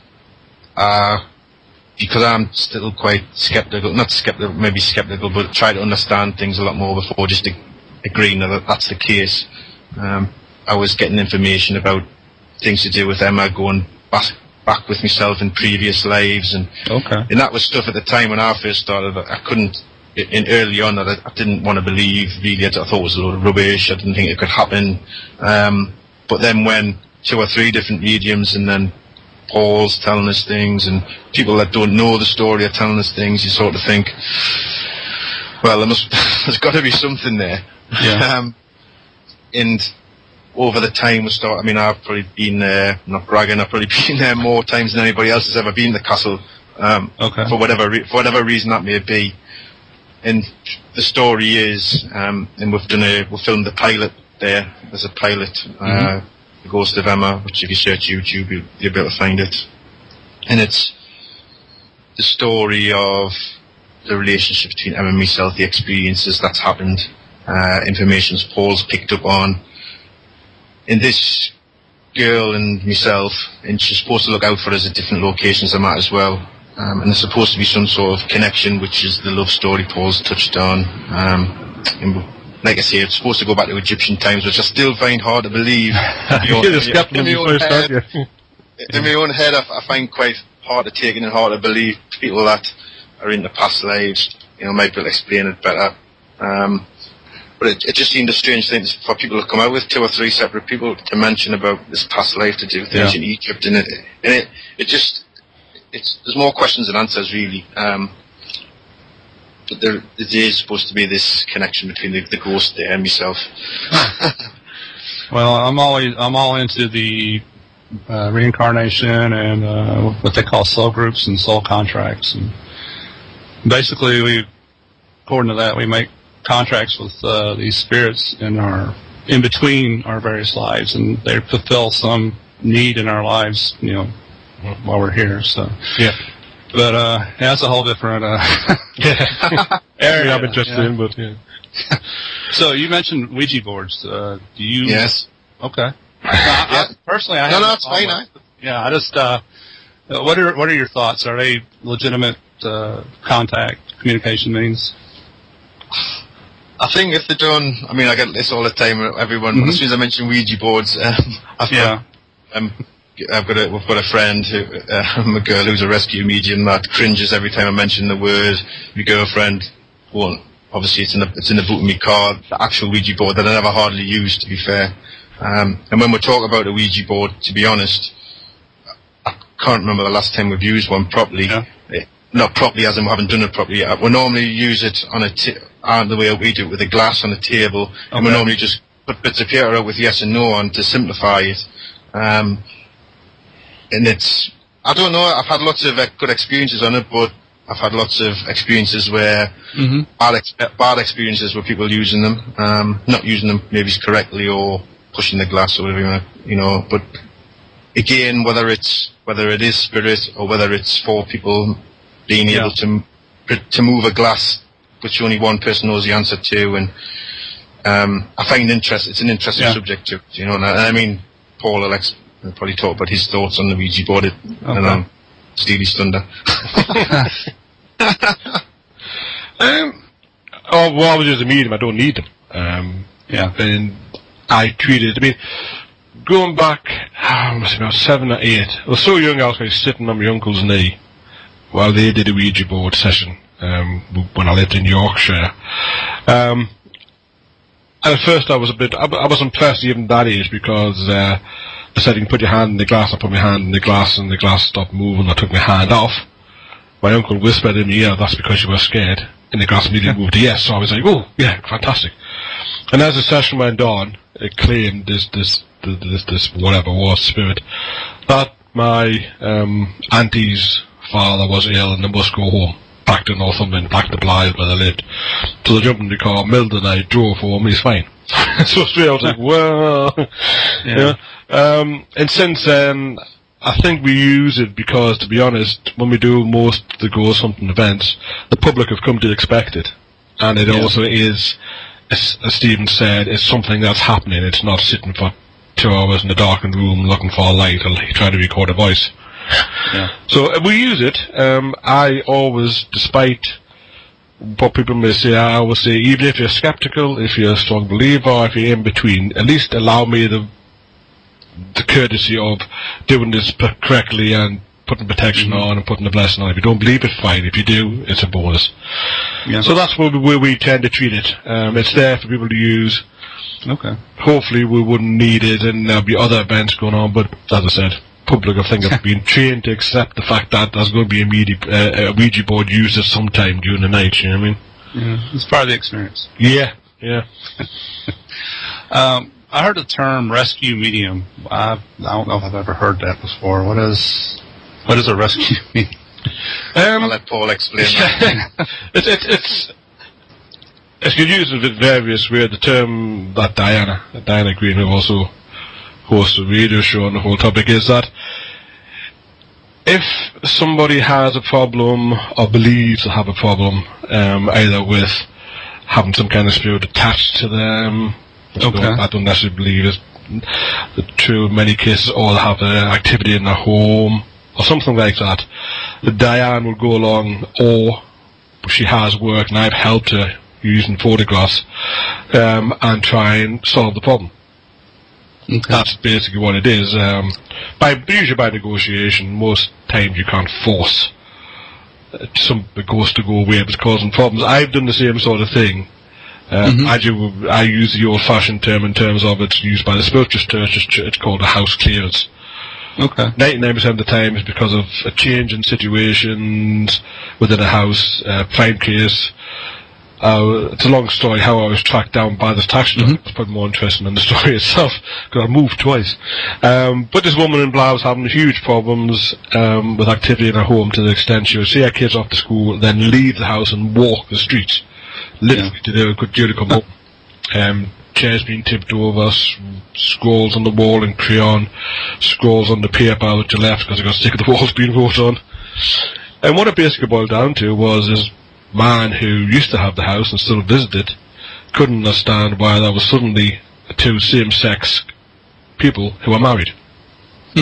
Speaker 9: because I'm still quite skeptical, not skeptical, maybe skeptical, but try to understand things a lot more before just agreeing that that's the case. I was getting information about things to do with Emma going back with myself in previous lives, and that was stuff at the time when I first started. I couldn't, early on, that I didn't want to believe, really. I thought it was a load of rubbish. I didn't think it could happen. But then when 2 or 3 different mediums, and then Paul's telling us things, and people that don't know the story are telling us things, you sort of think, well, there's got to be something there. Yeah. And over the time I've probably been there, not bragging, I've probably been there more times than anybody else has ever been to the castle, for whatever reason that may be. And the story is, and we filmed the pilot there. There's a pilot, The Ghost of Emma, which if you search YouTube, you'll be able to find it. And it's the story of the relationship between Emma and myself, the experiences that's happened, information Paul's picked up on. And this girl and myself, and she's supposed to look out for us at different locations I'm at as well. And there's supposed to be some sort of connection, which is the love story Paul's touched on. And like I say, it's supposed to go back to Egyptian times, which I still find hard to believe. In my own head, I find quite hard to take and hard to believe. People that are in the past lives, might be able to explain it better. But it just seemed a strange thing for people to come out with 2 or 3 separate people to mention about this past life to do things in Egypt, and there's more questions than answers, really. But there is supposed to be this connection between the ghost there and myself.
Speaker 10: Well, I'm all into the reincarnation and what they call soul groups and soul contracts, and basically, according to that, we make contracts with these spirits in between our various lives, and they fulfill some need in our lives, while we're here. So but that's a whole different area I'm interested in. But so you mentioned Ouija boards. Do you?
Speaker 9: Yes.
Speaker 10: Okay. Personally, I
Speaker 9: no, it's fine.
Speaker 10: I just What are your thoughts? Are they legitimate contact communication means?
Speaker 9: I think if they're done, I mean, I get this all the time. Everyone, as soon as I mention Ouija boards, we've got a friend who, a girl who's a rescue medium that cringes every time I mention the word. My girlfriend won't. Obviously, it's in the boot of my car. The actual Ouija board that I never hardly use, to be fair. And when we talk about a Ouija board, to be honest, I can't remember the last time we've used one properly. Yeah. Not properly, as in we haven't done it properly. We normally use it on the way we do it with a glass on a table, and we normally just put bits of paper out with yes and no on to simplify it. And it's, I don't know, I've had lots of good experiences on it, but I've had lots of experiences where bad experiences where people using them, not using them maybe correctly or pushing the glass or whatever, you know. But again, whether it is spirit or whether it's for people being able to move a glass which only one person knows the answer to, and I find it's an interesting subject to, you know. And I mean, Paul will probably talk about his thoughts on the Ouija board. And Stevie's thunder.
Speaker 6: I was just a medium. I don't need them. And I treated. I mean, going back, I must have been about 7 or 8. I was so young, I was kind of sitting on my uncle's knee while they did a Ouija board session when I lived in Yorkshire. And at first I was I was impressed even at that age, because they said you can put your hand in the glass. I put my hand in the glass and the glass stopped moving. I took my hand off. My uncle whispered in my ear, "That's because you were scared." And the glass immediately moved to yes. So I was like, "Oh, yeah, fantastic." And as the session went on, it claimed this whatever was spirit that my auntie's father was ill and they must go home, back to Northumberland, back to Blythe where they lived. So they jumped in the car, middle of the night, drove home, he's fine. So straight I was like, well, and since then, I think we use it because, to be honest, when we do most of the ghost hunting events, the public have come to expect it. And it also is, as Stephen said, it's something that's happening. It's not sitting for 2 hours in a darkened room looking for a light or trying to record a voice. Yeah. So we use it. I always, despite what people may say, I always say, even if you're skeptical, if you're a strong believer, or if you're in between, at least allow me the courtesy of doing this correctly and putting protection on and putting the blessing on. If you don't believe it, fine. If you do, it's a bonus. Yeah. So that's where we tend to treat it. It's there for people to use. Okay. Hopefully we wouldn't need it and there'll be other events going on, but as I said, public I think have been trained to accept the fact that there's going to be a Ouija board used at some time during the night, you know what I mean?
Speaker 10: Yeah, it's part of the experience.
Speaker 6: Yeah.
Speaker 10: I heard the term rescue medium. I don't know if I've ever heard that before. What is a rescue medium?
Speaker 9: I'll let Paul explain that.
Speaker 6: It's used in various ways. The term that Diana Green, who also hosts a radio show on the whole topic, is that if somebody has a problem or believes to have a problem, either with having some kind of spirit attached to them, I don't necessarily believe it's true in many cases, or they have an activity in their home or something like that, Diane will go along, or she has worked and I've helped her using photographs and try and solve the problem. Okay. That's basically what it is. Usually by negotiation. Most times you can't force some ghost to go away if it's causing problems. I've done the same sort of thing. I use the old-fashioned term in terms of it's used by the Spiritualist Church. It's called a house clearance. Okay. 99% of the time is because of a change in situations within a house, crime case. It's a long story how I was tracked down by this tax driver. It's probably more interesting than the story itself, because I moved twice. But this woman in Blythe was having huge problems with activity in her home, to the extent she would see her kids off to school, then leave the house and walk the streets, literally to do a good due to come home. Chairs being tipped over, scrolls on the wall in crayon, scrolls on the paper which I left because I got sick of the walls being wrote on. And what it basically boiled down to was this man who used to have the house and still visited couldn't understand why there was suddenly two same-sex people who were married.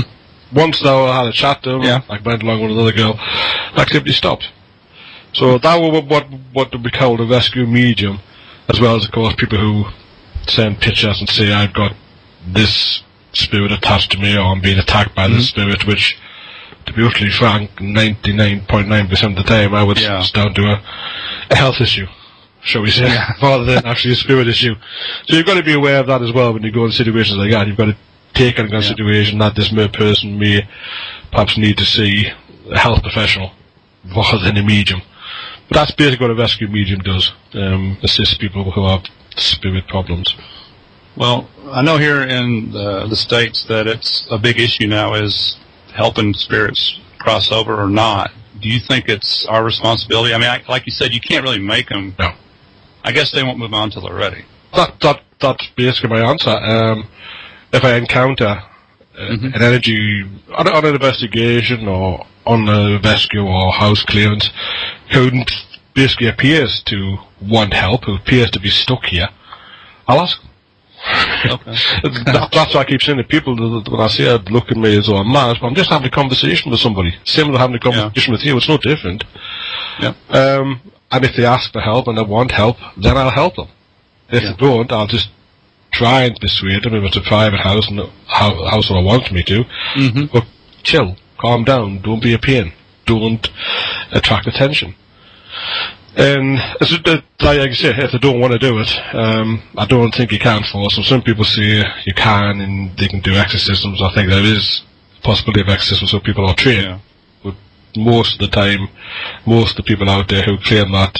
Speaker 6: once thou had a chat to him, like went along with another girl, activity stopped. So that was what would be called a rescue medium, as well as, of course, people who send pictures and say, I've got this spirit attached to me, or I'm being attacked by this spirit, which, to be utterly frank, 99.9% of the time, I would it's down to a health issue, shall we say, rather than actually a spirit issue. So you've got to be aware of that as well when you go in situations like that. You've got to take into consideration that this person may perhaps need to see a health professional rather than a medium. But that's basically what a rescue medium does, assist people who have spirit problems.
Speaker 10: Well, I know here in the States that it's a big issue now is helping spirits cross over or not. Do you think it's our responsibility? I mean, like you said, you can't really make them.
Speaker 6: No.
Speaker 10: I guess they won't move on till they're ready.
Speaker 6: That's basically my answer. If I encounter an energy on an investigation or on a rescue or house clearance who basically appears to want help, who appears to be stuck here, I'll ask them.
Speaker 10: Okay.
Speaker 6: That's why I keep saying to people when I say it, look at me as though I'm mad, but I'm just having a conversation with somebody. Same as having a conversation with you, it's no different.
Speaker 10: Yeah.
Speaker 6: And if they ask for help and they want help, then I'll help them. If they don't, I'll just try and persuade them if it's a private house and house that I want me to. But chill, calm down, don't be a pain, don't attract attention. And like I say, if they don't want to do it, I don't think you can force them. Some people say you can and they can do exorcisms. I think there is a possibility of exorcism so people are trained. Yeah. But most of the time, most of the people out there who claim that,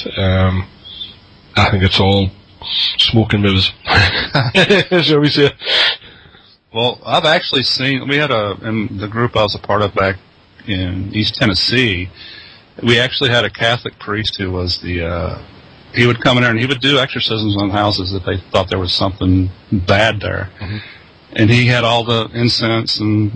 Speaker 6: I think it's all smoke and mirrors. Shall we say?
Speaker 10: Well, I've actually seen, we had in the group I was a part of back in East Tennessee, we actually had a Catholic priest who was he would come in there and he would do exorcisms on houses if they thought there was something bad there. And he had all the incense and,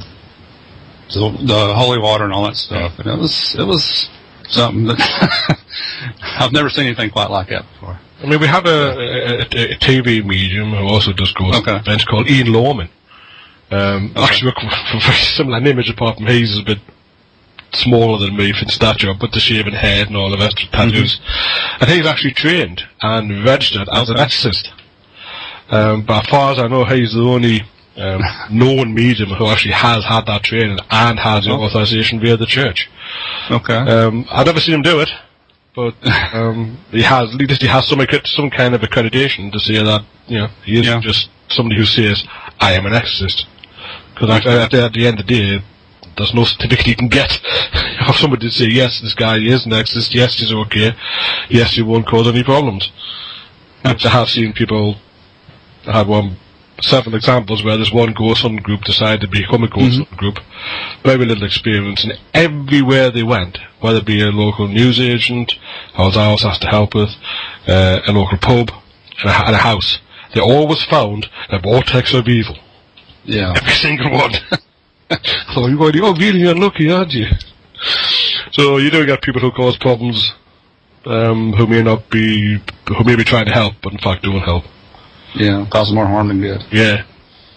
Speaker 10: the holy water and all that stuff. And it was something that I've never seen anything quite like that before.
Speaker 6: I mean, we have a TV medium who also does ghost events called Ian Lorman. Actually, from a very similar image, apart from he's a bit smaller than me in stature, but the shaven head and all the rest of tattoos. And he's actually trained and registered as an exorcist. But as far as I know, he's the only known medium who actually has had that training and has the authorization via the church.
Speaker 10: Okay.
Speaker 6: I've never seen him do it, but he has some kind of accreditation to say that he isn't just somebody who says I am an exorcist. Because at the end of the day, there's no certificate you can get of somebody to say, yes, this guy is an exorcist, yes, he's okay, yes, he won't cause any problems. Which I have seen people, I had several examples where this one ghost hunting group decided to become a ghost hunting group, very little experience, and everywhere they went, whether it be a local newsagent, I was asked to help with, a local pub, and a house, they always found a vortex of evil.
Speaker 10: Yeah.
Speaker 6: Every single one. So you're really unlucky, aren't you? So you do get people who cause problems, who may be trying to help, but in fact don't help.
Speaker 10: Yeah, cause more harm than good.
Speaker 6: Yeah.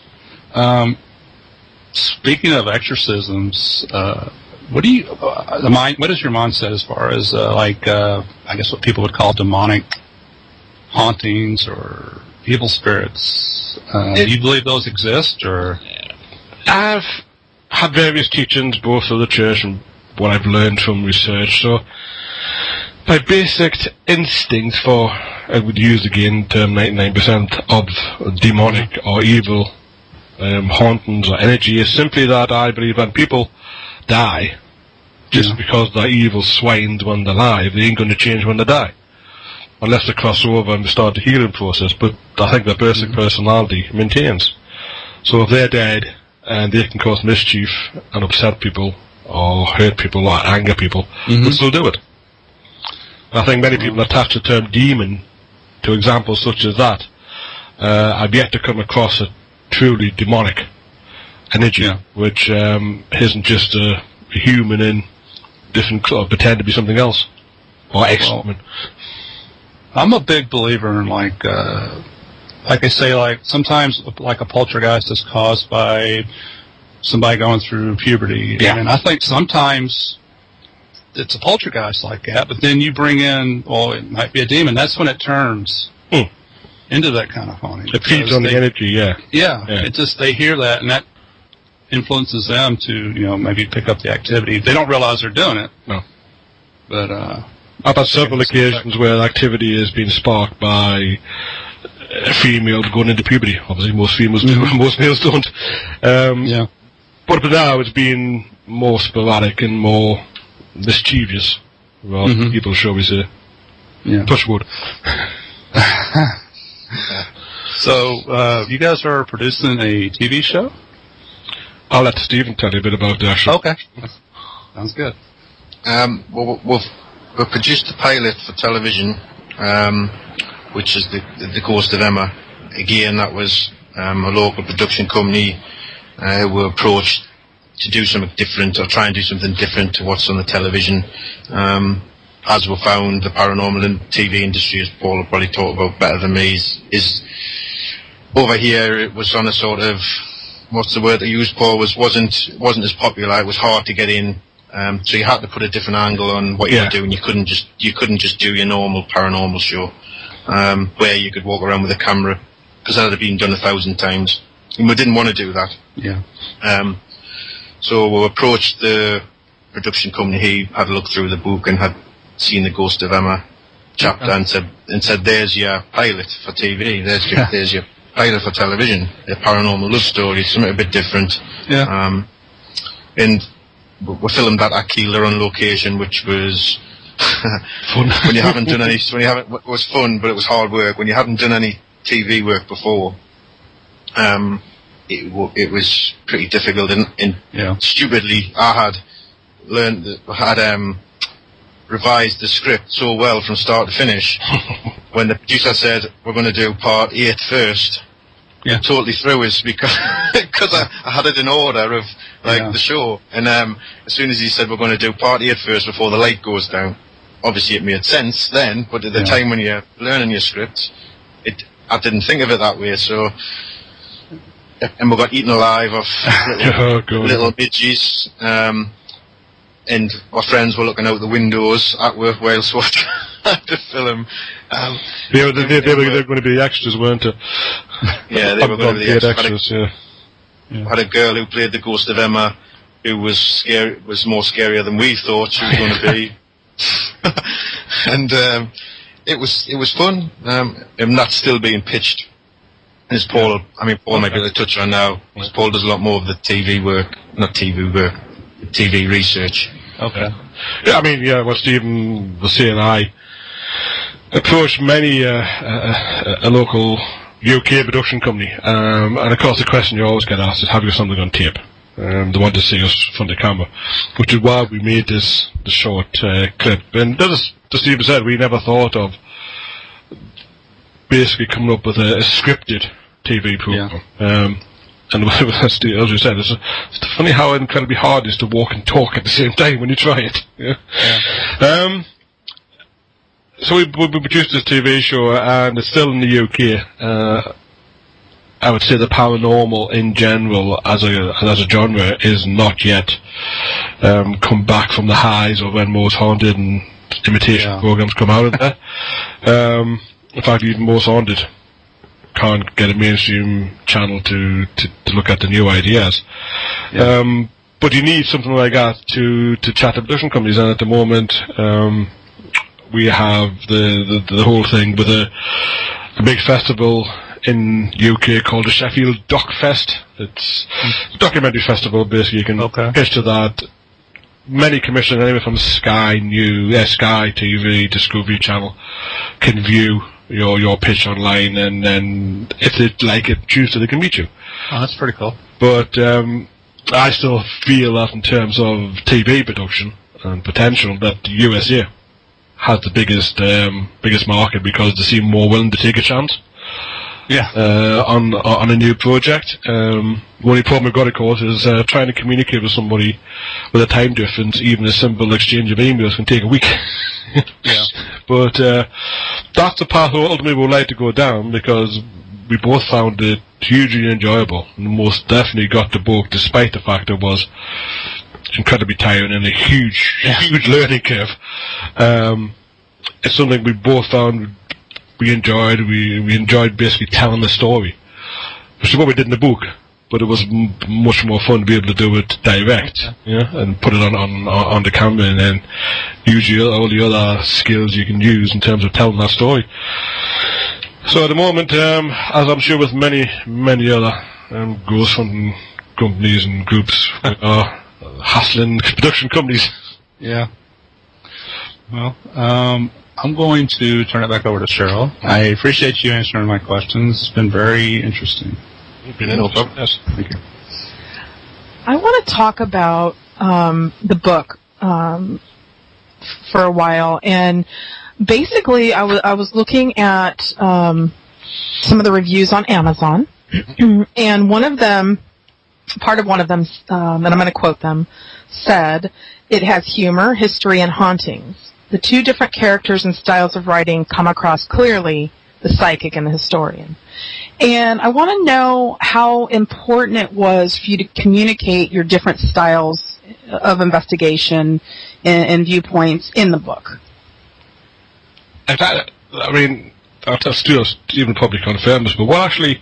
Speaker 10: Speaking of exorcisms, what does your mindset as far as I guess what people would call demonic hauntings or evil spirits? Do you believe those exist, or?
Speaker 6: I've had various teachings, both of the church and what I've learned from research, so my basic instinct for, I would use again term 99% of demonic or evil hauntings or energy is simply that I believe when people die, just because they're evil swines when they're alive, they ain't going to change when they die. Unless they cross over and start the healing process, but I think their basic personality maintains. So if they're dead, and they can cause mischief and upset people, or hurt people, or anger people, but still do it. I think many people attach the term demon to examples such as that. I've yet to come across a truly demonic energy, which isn't just a human in different, or pretend to be something else, or ex-human.
Speaker 10: I'm a big believer in like I say, like sometimes like a poltergeist is caused by somebody going through puberty.
Speaker 2: Yeah.
Speaker 10: And I think sometimes it's a poltergeist like that, but then you bring in, well, it might be a demon. That's when it turns into that kind of haunting.
Speaker 6: It feeds on the energy, yeah.
Speaker 10: Yeah. It just, they hear that, and that influences them to, maybe pick up the activity. They don't realize they're doing it.
Speaker 6: No.
Speaker 10: But,
Speaker 6: I've had several occasions where activity has been sparked by a female going into puberty. Obviously, most females do, most males don't. But now it's been more sporadic and more mischievous, rather than people, shall we say.
Speaker 10: Yeah.
Speaker 6: Touch wood.
Speaker 10: So, you guys are producing a TV show?
Speaker 6: I'll let Stephen tell you a bit about that.
Speaker 10: Okay. Sounds good.
Speaker 9: We've produced the pilot for television, which is the Ghost of Emma. Again, that was a local production company who were approached to do something different, or try and do something different to what's on the television. As we found, the paranormal and TV industry, as Paul will probably talk about better than me, is over here. It was on a sort of, what's the word they used, Paul, wasn't as popular. It was hard to get in. So you had to put a different angle on what you were doing. You couldn't just do your normal paranormal show, where you could walk around with a camera, because that had been done 1,000 times. And we didn't want to do that.
Speaker 10: Yeah.
Speaker 9: So we approached the production company. He had a look through the book and had seen the Ghost of Emma chapter and said, "There's your pilot for TV. There's your pilot for television. A paranormal love story, something a bit different."
Speaker 10: Yeah.
Speaker 9: And we filmed that at Keeler on location, which was
Speaker 6: fun.
Speaker 9: When you haven't done any, it was fun, but it was hard work. When you hadn't done any TV work before, it was pretty difficult. And stupidly, I had revised the script so well from start to finish. When the producer said, "We're going to do part 8 first,"
Speaker 10: yeah,
Speaker 9: totally threw us because I had it in order of the show. And as soon as he said, "We're going to do part 8 first before the light goes down," obviously it made sense then, but at the time when you're learning your script, I didn't think of it that way. So, and we got eaten alive of little midges. And our friends were looking out the windows at work whilst watching the film.
Speaker 6: They were going to be the extras, weren't they?
Speaker 9: Yeah, they were going to be the extras.
Speaker 6: Yeah.
Speaker 9: Had a girl who played the Ghost of Emma, who was more scarier than we thought she was going to be. And it was fun. And that's still being pitched. As Paul might be able to touch on now, because Paul does a lot more of the TV work, not TV work, TV research.
Speaker 10: Okay.
Speaker 6: Yeah, what Stephen was saying, I approached many a local UK production company, and of course the question you always get asked is, have you got something on tape? They want to see us in front of the camera, which is why we made the short clip. And as Stephen said, we never thought of basically coming up with a scripted TV program. Yeah. And as you said, it's funny how incredibly hard it is to walk and talk at the same time when you try it. Yeah. So we produced this TV show, and it's still in the UK. I would say the paranormal in general, as a genre, is not yet come back from the highs of when Most Haunted and imitation programs come out of there. In fact, even Most Haunted can't get a mainstream channel to look at the new ideas. Yeah. But you need something like that to chat to production companies, and at the moment, we have the whole thing with a big festival in UK called the Sheffield Doc Fest. It's a documentary festival, basically. You can pitch to that. Many commissioners, anywhere from Sky TV, Discovery Channel, can view your pitch online, and then if they like it, Tuesday they can meet you.
Speaker 10: Oh, that's pretty cool.
Speaker 6: But I still feel that in terms of TV production and potential, that the USA has the biggest market, because they seem more willing to take a chance.
Speaker 10: Yeah.
Speaker 6: On a new project. The only problem we've got, of course, is trying to communicate with somebody with a time difference. Even a simple exchange of emails can take a week.
Speaker 10: Yeah.
Speaker 6: But that's the path ultimately we would like to go down, because we both found it hugely enjoyable, and most definitely got the book, despite the fact it was incredibly tiring and a huge learning curve. It's something we both found we enjoyed. We enjoyed basically telling the story, which is what we did in the book, but it was much more fun to be able to do it direct, and put it on the camera, and then use all the other skills you can use in terms of telling that story. So at the moment, as I'm sure with many other ghost hunting companies and groups, hassling production companies.
Speaker 10: Yeah. Well, I'm going to turn it back over to Cheryl. I appreciate you answering my questions. It's been very interesting.
Speaker 6: No problem. Yes.
Speaker 10: Thank you.
Speaker 7: I want to talk about the book for a while, and basically I was looking at some of the reviews on Amazon, and part of one of them, and I'm going to quote them, said, "It has humor, history, and hauntings. The two different characters and styles of writing come across clearly, the psychic and the historian." And I want to know how important it was for you to communicate your different styles of investigation and viewpoints in the book.
Speaker 6: In fact, I mean, I'll still even probably confirm this, but what actually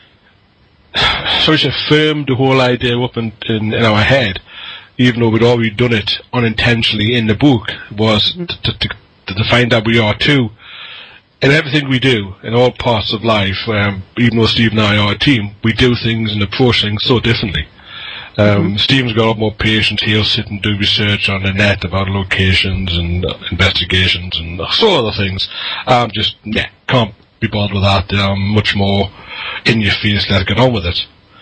Speaker 6: sort of firmed the whole idea up in our head, even though we'd already done it unintentionally in the book, was to find that we are too. In everything we do, in all parts of life, even though Steve and I are a team, we do things and approach things so differently. Steve's got a lot more patience. He'll sit and do research on the net about locations and investigations and so other things. Just can't be bothered with that. Much more in your face, let's get on with it.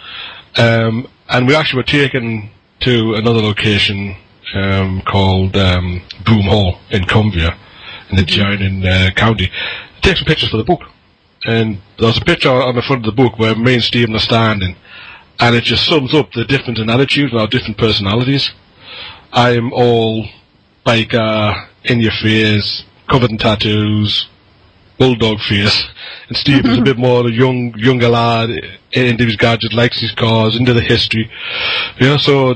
Speaker 6: And we actually were taken to another location called Broom Hall in Cumbria, in the Geraldine County. Take some pictures for the book, and there's a picture on the front of the book where me and Stephen are standing, and it just sums up the difference in attitude and our different personalities. I'm all like in your face, covered in tattoos, bulldog face, and Steve is a bit more a younger lad, into his gadget, likes his cars, into the history. So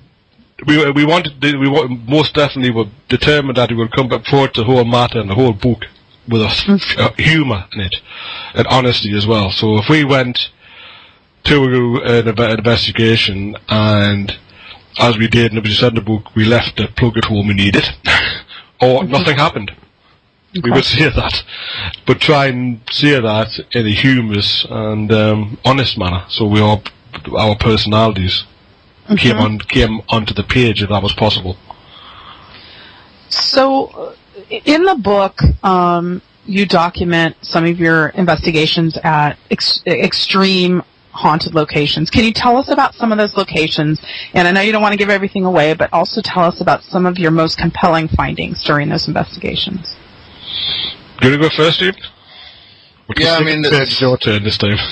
Speaker 6: we most definitely were determined that we would come forward to the whole matter and the whole book with a humour in it and honesty as well. So if we went to an investigation, and as we did, and it was said in the book, we left the plug at home we needed, or nothing happened, we would say that, but try and say that in a humorous and honest manner. So our personalities came onto the page, if that was possible.
Speaker 7: So, in the book, you document some of your investigations at extreme haunted locations. Can you tell us about some of those locations? And I know you don't want to give everything away, but also tell us about some of your most compelling findings during those investigations.
Speaker 6: Gonna go first, Steve?
Speaker 9: Yeah, I mean,
Speaker 6: it's your turn this time.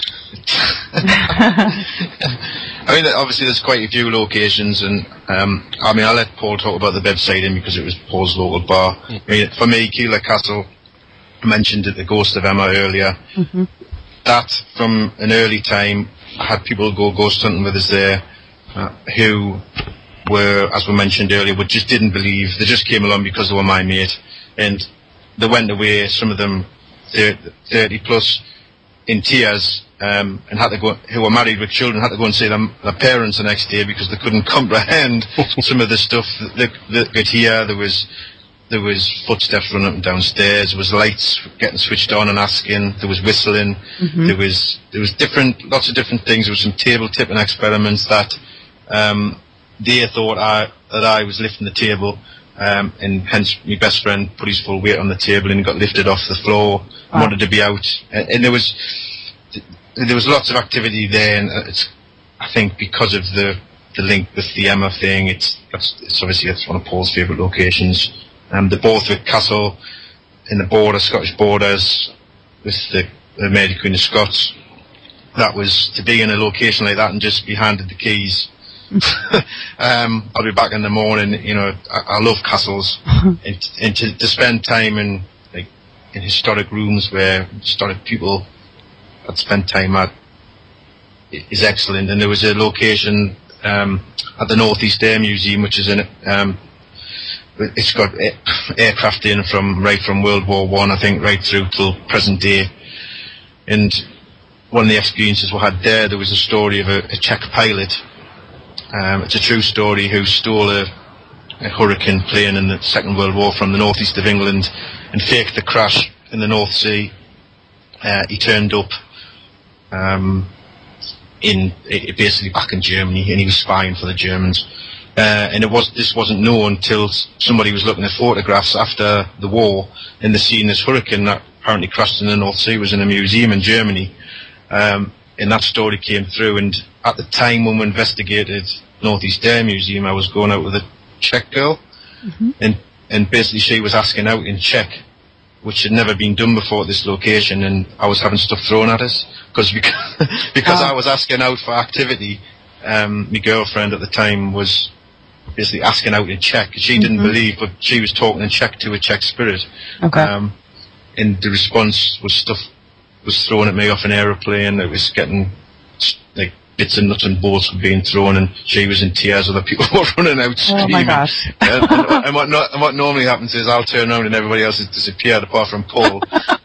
Speaker 9: I mean, obviously there's quite a few locations, and I'll let Paul talk about the bedside because it was Paul's local bar. I mean, for me, Keeler Castle, I mentioned the Ghost of Emma earlier. That, from an early time, I had people go ghost hunting with us there, who were, as we mentioned earlier, just didn't believe. They just came along because they were my mate, and they went away, some of them 30 plus, in tears, and had to go, who were married with children, had to go and see their parents the next day because they couldn't comprehend some of the stuff that they could hear. There was footsteps running up and downstairs. There was lights getting switched on and asking. There was whistling. There was lots of different things. There was some table tipping experiments that they thought that I was lifting the table, and hence my best friend put his full weight on the table and he got lifted off the floor. Wanted to be out, and there was lots of activity there, and I think because of the link with the Emma thing, it's obviously that's one of Paul's favourite locations. The Borthwick Castle in the Scottish borders, with the Mary Queen of Scots. That was, to be in a location like that and just be handed the keys. I'll be back in the morning. I love castles, and to spend time in historic rooms where historic people had spent time at. is excellent. And there was a location at the Northeast Air Museum, which is in it's got aircraft in from World War I think, right through till present day. And one of the experiences we had there was a story of a Czech pilot. It's a true story, who stole a Hurricane plane in the Second World War from the northeast of England and faked the crash in the North Sea. He turned up basically back in Germany, and he was spying for the Germans. And this wasn't known till somebody was looking at photographs after the war, and they seen this hurricane that apparently crashed in the North Sea was in a museum in Germany. And that story came through, and at the time when we investigated Northeast Air Museum, I was going out with a Czech girl, and basically she was asking out in Czech, which had never been done before at this location, and I was having stuff thrown at us because I was asking out for activity. My girlfriend at the time was basically asking out in Czech. She didn't believe, but she was talking in Czech to a Czech spirit. Okay. And the response was stuff was thrown at me off an aeroplane. It was getting like bits of nuts and bolts were being thrown, and she was in tears. Other people were running out screaming. Oh my gosh! and what normally happens is I'll turn around and everybody else has disappeared apart from Paul,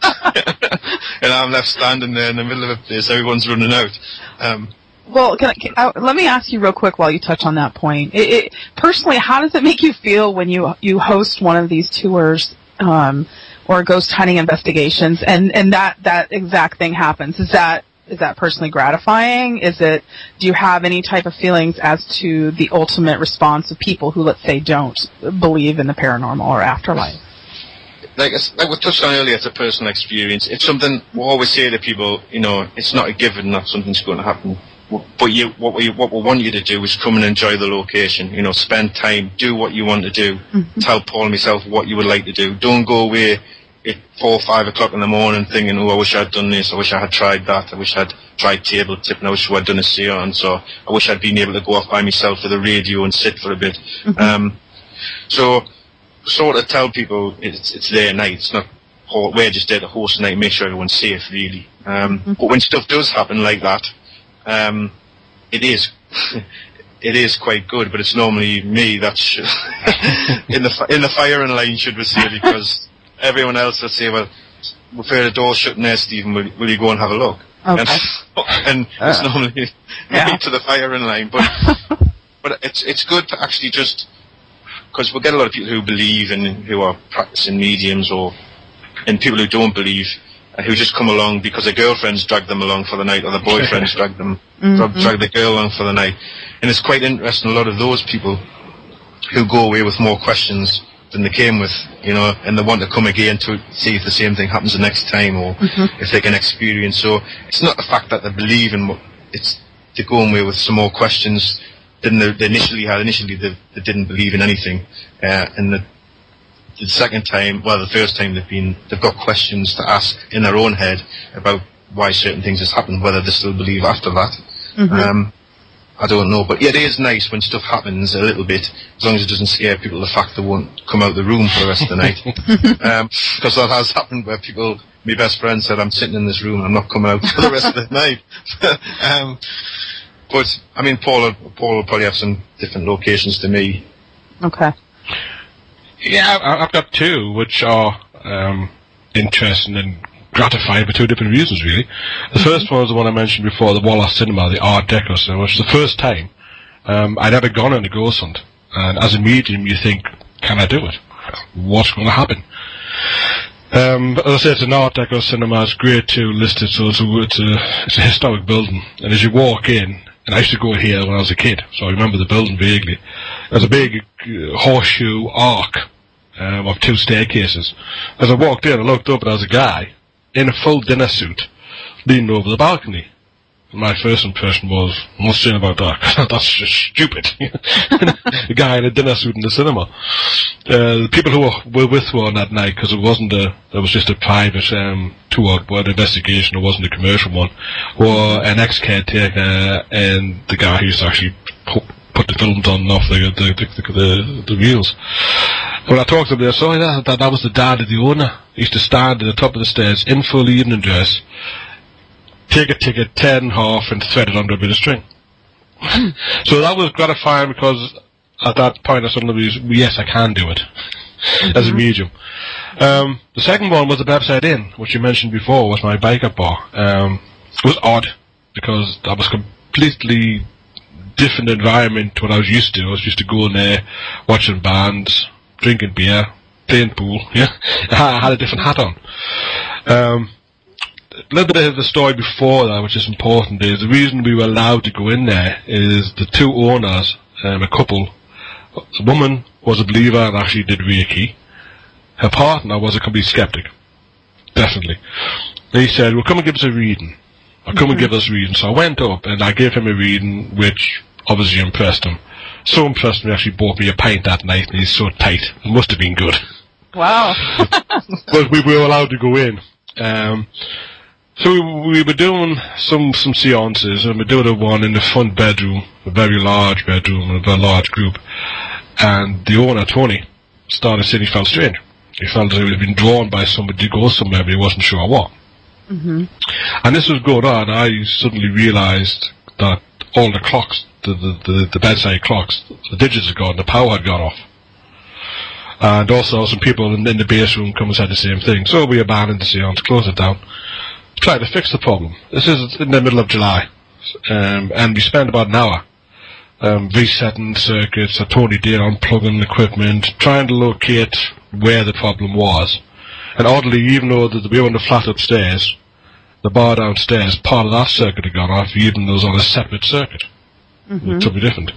Speaker 9: and I'm left standing there in the middle of a place. Everyone's running out.
Speaker 7: Well, let me ask you real quick while you touch on that point. Personally, how does it make you feel when you host one of these tours or ghost hunting investigations, and that exact thing happens? Is that personally gratifying? Do you have any type of feelings as to the ultimate response of people who, let's say, don't believe in the paranormal or afterlife?
Speaker 9: Like we touched on earlier, it's a personal experience. It's something we always say to people, it's not a given that something's going to happen. But what we want you to do is come and enjoy the location. Spend time, do what you want to do. Tell Paul and myself what you would like to do. Don't go away at 4 or 5 o'clock in the morning thinking, I wish I'd done this, I wish I had tried that, I wish I'd tried table tipping, I wish I'd done a seance, or I wish I'd been able to go off by myself with a radio and sit for a bit. So sort of tell people it's their night. It's not, we're just there to host a night, make sure everyone's safe, really. But when stuff does happen like that, it is quite good, but it's normally me that's in the firing line, should we say, because everyone else will say, well, we've heard a door shutting there, Stephen, will you go and have a look? Okay. And it's normally me to the firing line, but it's good to actually just, because we get a lot of people who believe and who are practicing mediums, and people who don't believe, who just come along because their girlfriends drag them along for the night, or their boyfriends drag the girl along for the night. And it's quite interesting, a lot of those people who go away with more questions than they came with, and they want to come again to see if the same thing happens the next time, or if they can experience. So it's not the fact that they believe in what, it's they're going away with some more questions than they initially had. Initially they didn't believe in anything, and the second time, the first time they've got questions to ask in their own head about why certain things has happened, whether they still believe after that. I don't know, but yeah, it is nice when stuff happens a little bit, as long as it doesn't scare people, the fact they won't come out of the room for the rest of the night. Because that has happened where people, my best friend said, I'm sitting in this room, I'm not coming out for the rest of the night. But, I mean, Paul will probably have some different locations to me.
Speaker 7: Okay.
Speaker 6: Yeah, I've got two, which are interesting and gratifying for two different reasons, really. The first one was the one I mentioned before, the Wallace Cinema, the Art Deco cinema, which was the first time I'd ever gone on a ghost hunt. And as a medium, you think, can I do it? What's going to happen? But as I say, it's an Art Deco cinema. It's grade 2 listed, so it's a historic building. And as you walk in, and I used to go here when I was a kid, so I remember the building vaguely. There's a big horseshoe arc of 2 staircases. As I walked in, I looked up and there was a guy in a full dinner suit leaning over the balcony. And my first impression was, what's saying about that? That's just stupid. A guy in a dinner suit in the cinema. The people who were with me on that night, because it was just a private tour, an investigation, it wasn't a commercial one, were an ex-caretaker and the guy who used to actually put the films on and off the reels. When I talked to him, I saw that was the dad of the owner. He used to stand at the top of the stairs in full evening dress, take a ticket, tear it in half, and thread it under a bit of string. So that was gratifying because at that point I suddenly was, yes, I can do it as a medium. The second one was the Bebbside Inn, which you mentioned before, was my biker bar. It was odd because that was completely different environment to what I was used to. I was used to going there, watching bands, drinking beer, playing pool. Yeah, I had a different hat on. A little bit of the story before that, which is important, is the reason we were allowed to go in there is the two owners, a couple. The woman was a believer and actually did Reiki. Her partner was a complete skeptic. Definitely. They said, well, come and give us a reading. Or come and give us a reading. So I went up and I gave him a reading, which obviously impressed him. So impressed him, he actually bought me a pint that night, and he's so tight. It must have been good.
Speaker 7: Wow.
Speaker 6: But we were allowed to go in. So we were doing some seances, and we did one in the front bedroom, a very large bedroom, with a very large group. And the owner, Tony, started saying he felt strange. He felt as though he had been drawn by somebody to go somewhere, but he wasn't sure what.
Speaker 7: Mm-hmm.
Speaker 6: And this was going on. I suddenly realised that all the clocks, the bedside clocks, the digits had gone, the power had gone off. And also some people in the base room come and said the same thing. So we abandoned the seance, closed it down, tried to fix the problem. This is in the middle of July. And we spent about an hour resetting circuits, Tony did unplugging equipment, trying to locate where the problem was. And oddly, even though we were on the flat upstairs, the bar downstairs, part of that circuit had gone off, even though it was on a separate circuit. Mm-hmm. Totally different.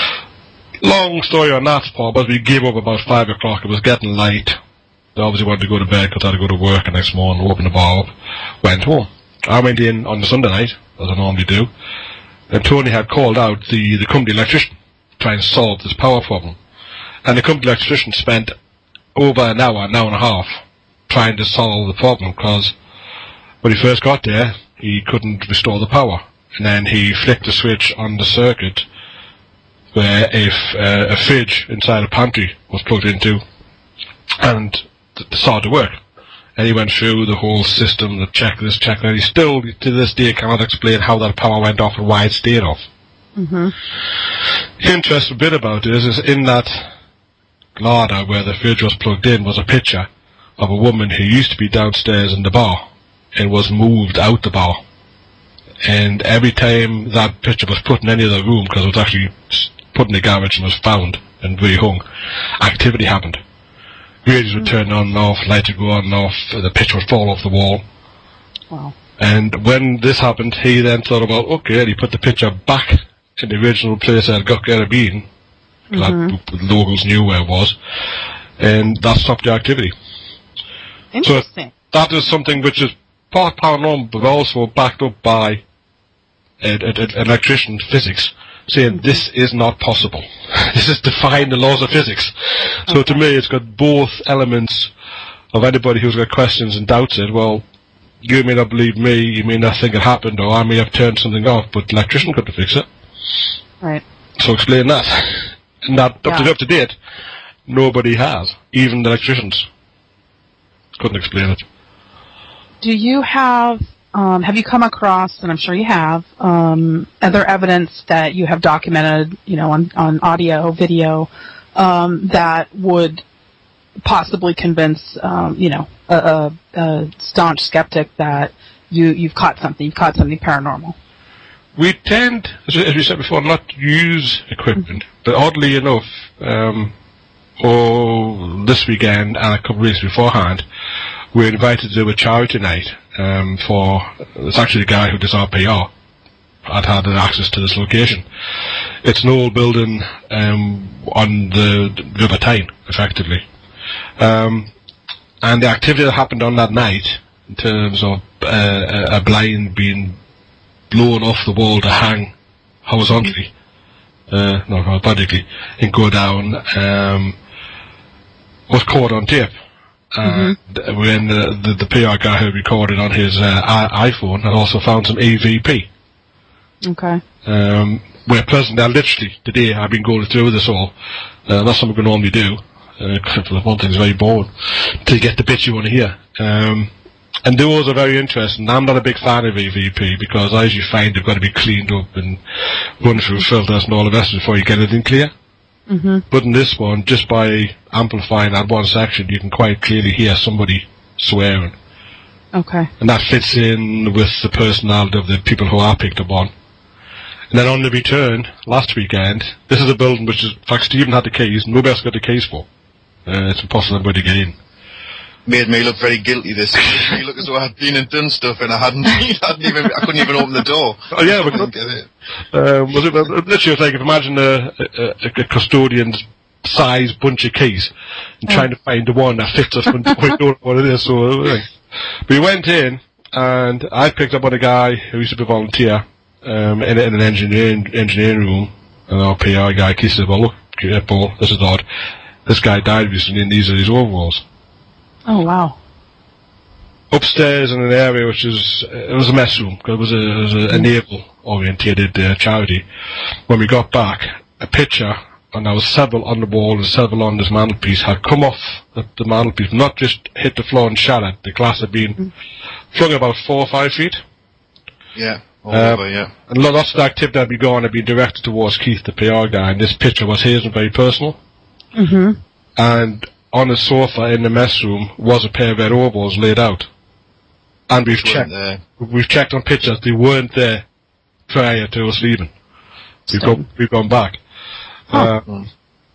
Speaker 6: Long story on that part, but we gave up about 5 o'clock. It was getting light. They obviously wanted to go to bed because I had to go to work the next morning, open the bar up, went home. I went in on the Sunday night, as I normally do, and Tony had called out the company electrician to try and solve this power problem. And the company electrician spent over an hour and a half, trying to solve the problem, because when he first got there, he couldn't restore the power. And then he flicked the switch on the circuit where a fridge inside a pantry was plugged into, and started to work. And he went through the whole system, the check this, check that. He still, to this day, cannot explain how that power went off and why it stayed off. Mm-hmm. The interesting bit about it is in that larder where the fridge was plugged in was a picture of a woman who used to be downstairs in the bar and was moved out the bar. And every time that picture was put in any other room, because it was actually put in the garage and was found and rehung, activity happened. Radios would turn on and off, lights would go on and off, the picture would fall off the wall.
Speaker 7: Wow.
Speaker 6: And when this happened, he then thought about, okay, and he put the picture back in the original place that it got been. Mm-hmm. The locals knew where it was, and that stopped the activity.
Speaker 7: Interesting.
Speaker 6: So that is something which is part paranormal, but also backed up by an electrician, physics, saying this is not possible. This is defying the laws of physics. So to me, it's got both elements of anybody who's got questions and doubts it. Well, you may not believe me, you may not think it happened, or I may have turned something off, but the electrician couldn't fix it.
Speaker 7: Right.
Speaker 6: So explain that. And that, up to date, nobody has. Even the electricians couldn't explain it.
Speaker 7: Do you have you come across, and I'm sure you have, other evidence that you have documented, on audio, video, that would possibly convince, a staunch skeptic that you've caught something paranormal?
Speaker 6: We tend, as we said before, not to use equipment, but oddly enough, this weekend and a couple of weeks beforehand, we're invited to do a charity night it's actually the guy who does our PR had access to this location. It's an old building on the River Tyne, effectively. And the activity that happened on that night, in terms of a blind being blown off the wall to hang horizontally, vertically, and go down, was caught on tape. When the PR guy who recorded on his iPhone had also found some AVP.
Speaker 7: Okay.
Speaker 6: We're present now, literally, today I've been going through this all. That's something we normally do. Except for the one thing, it's very boring to get the bits you want to hear. And those are very interesting. I'm not a big fan of EVP because, as you find, they've got to be cleaned up and run through filters and all the rest before you get anything clear.
Speaker 7: Mm-hmm.
Speaker 6: But in this one, just by amplifying that one section, you can quite clearly hear somebody swearing.
Speaker 7: Okay.
Speaker 6: And that fits in with the personality of the people who are picked up on. And then on the return, last weekend, this is a building which is, in fact, Stephen had the keys, nobody else got the keys for. It's impossible for anybody to get in.
Speaker 9: Made me look very guilty, this. Made me look as though I had been and done stuff and I couldn't even open the door.
Speaker 6: Oh yeah,
Speaker 9: I couldn't get it.
Speaker 6: Was it literally like, if imagine a custodian's size bunch of keys and trying to find the one that fits us when we don't know what it is, so, we went in and I picked up on a guy who used to be a volunteer, in an engineering room, and our PR guy, he said, well look, Paul, this is odd. This guy died recently and these are his overalls.
Speaker 7: Oh, wow.
Speaker 6: Upstairs in an area which it was a mess room, because it was a naval-orientated charity. When we got back, a picture, and there was several on the wall and several on this mantelpiece, had come off the mantelpiece, not just hit the floor and shattered. The glass had been flung about 4 or 5 feet.
Speaker 9: Yeah. Over, yeah.
Speaker 6: And lots of the activity that had been directed towards Keith, the PR guy, and this picture was his and very personal.
Speaker 7: Mm-hmm.
Speaker 6: And on the sofa in the mess room was a pair of red overalls laid out. And we've checked on pictures, they weren't there prior to us leaving. We've gone back. And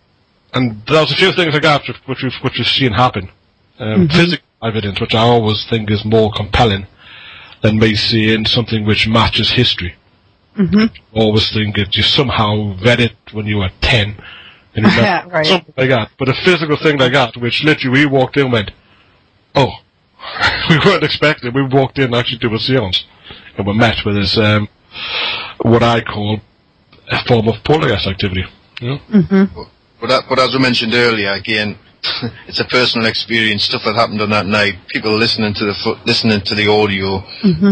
Speaker 6: there was a few things like that which we've seen happen. Physical evidence, which I always think is more compelling than me seeing something which matches history. I always think that you somehow read it when you were 10. And
Speaker 7: right.
Speaker 6: Something like that. But a physical thing like that, which literally we walked in and went, oh, we weren't expecting. We walked in actually to a seance, and we met with this, what I call a form of poltergeist activity. You know?
Speaker 9: But as we mentioned earlier, again, it's a personal experience. Stuff that happened on that night. People listening to the audio.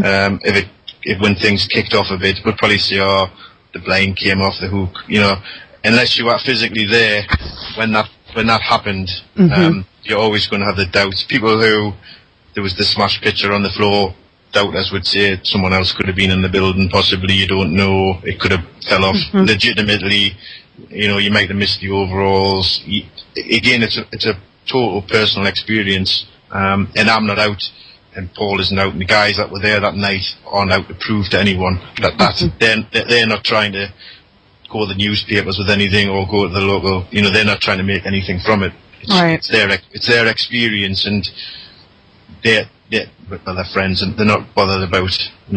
Speaker 9: If when things kicked off a bit, would probably say, "Oh, the blind came off the hook." You know. Unless you are physically there when that happened, you're always going to have the doubts. People who there was the smashed picture on the floor, doubters would say someone else could have been in the building. Possibly, you don't know. It could have fell off. Legitimately, you might have missed the overalls. Again, it's a total personal experience. And I'm not out, and Paul isn't out, and the guys that were there that night aren't out to prove to anyone that they're not trying to go to the newspapers with anything or go to the local, they're not trying to make anything from it. It's their experience, and they're friends, and they're not bothered about,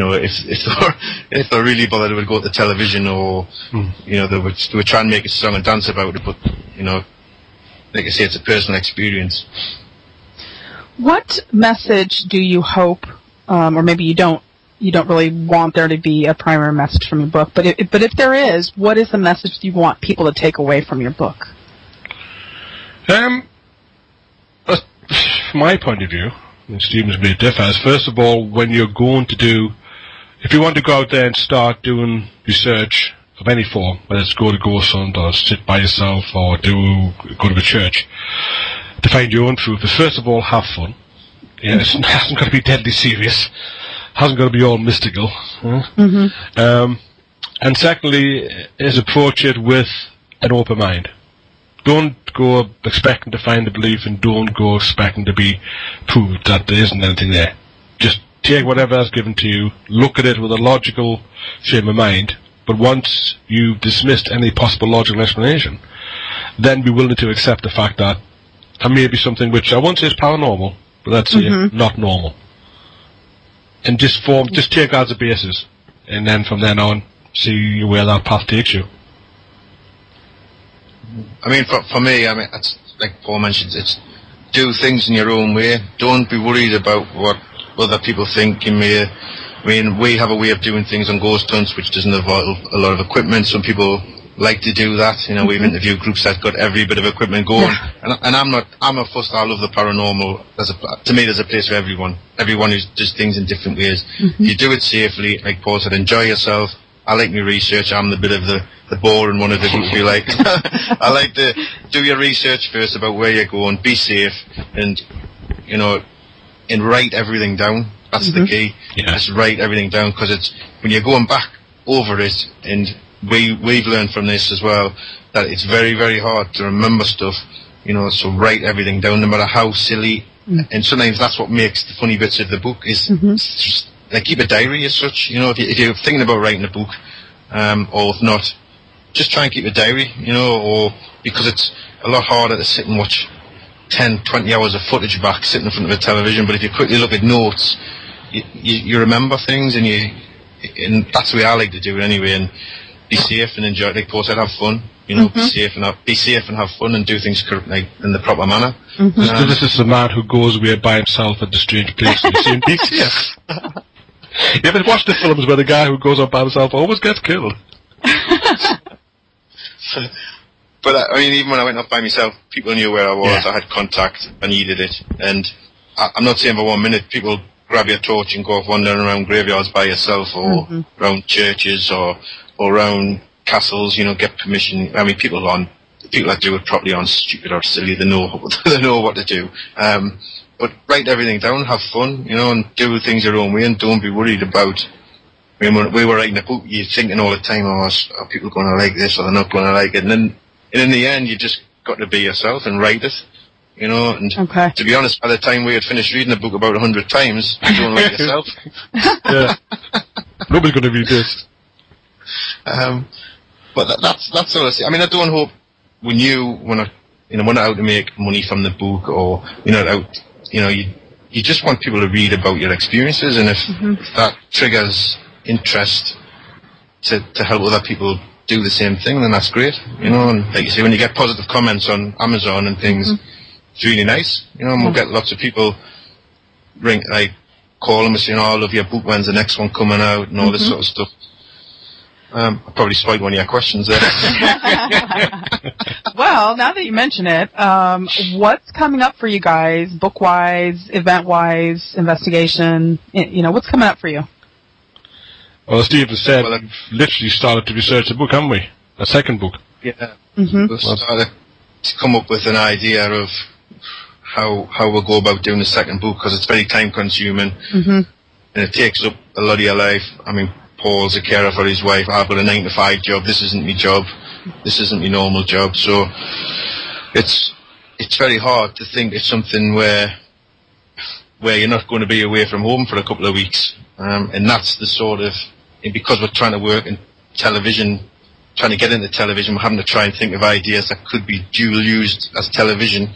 Speaker 9: if they're really bothered, they would go to the television or, they would try and make a song and dance about it, but, like I say, it's a personal experience.
Speaker 7: What message do you hope, or maybe you don't really want there to be a primary message from your book, but if there is, what is the message you want people to take away from your book?
Speaker 6: From my point of view, and Stephen's may differ, is first of all, when you're going to if you want to go out there and start doing research of any form, whether it's go to Ghost Hunt or sit by yourself or go to a church, to find your own truth, is first of all, have fun. Yeah, it hasn't got to be deadly serious. Hasn't got to be all mystical. And secondly, is approach it with an open mind. Don't go expecting to find a belief, and don't go expecting to be proved that there isn't anything there. Just take whatever is given to you, look at it with a logical frame of mind, but once you've dismissed any possible logical explanation, then be willing to accept the fact that there may be something which I won't say is paranormal, but let's say not normal. And just take that as a basis, and then from then on, see where that path takes you.
Speaker 9: I mean, for me, it's like Paul mentioned, it's do things in your own way. Don't be worried about what other people think. We have a way of doing things on Ghost Hunts which doesn't involve a lot of equipment. Some people like to do that. We've interviewed groups that got every bit of equipment going. Yeah. And I'm a fuss. I love the paranormal. To me, there's a place for everyone. Everyone who does things in different ways. If you do it safely, like Paul said, enjoy yourself. I like my research. I'm the bit of the boring one of the group. I like to do your research first about where you're going. Be safe, and and write everything down. That's the key.
Speaker 6: Yeah.
Speaker 9: Just write everything down, because it's when you're going back over it, and we've learned from this as well that it's very, very hard to remember stuff. So write everything down, no matter how silly. And sometimes that's what makes the funny bits of the book is just like keep a diary as such. If you're thinking about writing a book, or if not, just try and keep a diary. Or because it's a lot harder to sit and watch 10, 20 hours of footage back sitting in front of a television. But if you quickly look at notes, you remember things, and that's the way I like to do it anyway. And be safe and enjoy. Like Paul said, have fun. Be safe and have fun and do things in the proper manner.
Speaker 6: This is the man who goes away by himself at the strange place in the same week. Yes. You ever watched the films where the guy who goes up by himself always gets killed?
Speaker 9: But even when I went up by myself, people knew where I was.
Speaker 6: Yeah.
Speaker 9: I had contact. I needed it. And I'm not saying for 1 minute people grab your torch and go off wandering around graveyards by yourself, or around churches, or around castles. Get permission. People that do it properly aren't stupid or silly. They know what to do. But write everything down, have fun, and do things your own way, and don't be worried about. When we were writing a book, you're thinking all the time, are people going to like this, or they're not going to like it? And in the end, you just got to be yourself and write it, And to be honest, by the time we had finished reading the book about 100 times, you don't like yourself.
Speaker 6: Yeah. Nobody's going to read this.
Speaker 9: But that's all I say. I don't hope when we're not out to make money from the book, or you just want people to read about your experiences, and if that triggers interest to help other people do the same thing, then that's great. And like you say, when you get positive comments on Amazon and things, it's really nice. And we'll get lots of people call them and say, I love your book, when's the next one coming out, and all this sort of stuff. I probably spoiled one of your questions there.
Speaker 7: Well, now that you mention it, what's coming up for you guys, book-wise, event-wise, investigation? What's coming up for you?
Speaker 6: Well, as Stephen said, we've literally started to research the book, haven't we? A second book.
Speaker 9: Yeah. We've started to come up with an idea of how we'll go about doing the second book, because it's very time-consuming, and it takes up a lot of your life. Paul's a carer for his wife. I've got a 9-to-5 job. This isn't my job. This isn't my normal job. So it's very hard to think it's something where you're not going to be away from home for a couple of weeks. And that's the sort of, because we're trying to work in television, trying to get into television, we're having to try and think of ideas that could be dual used as television.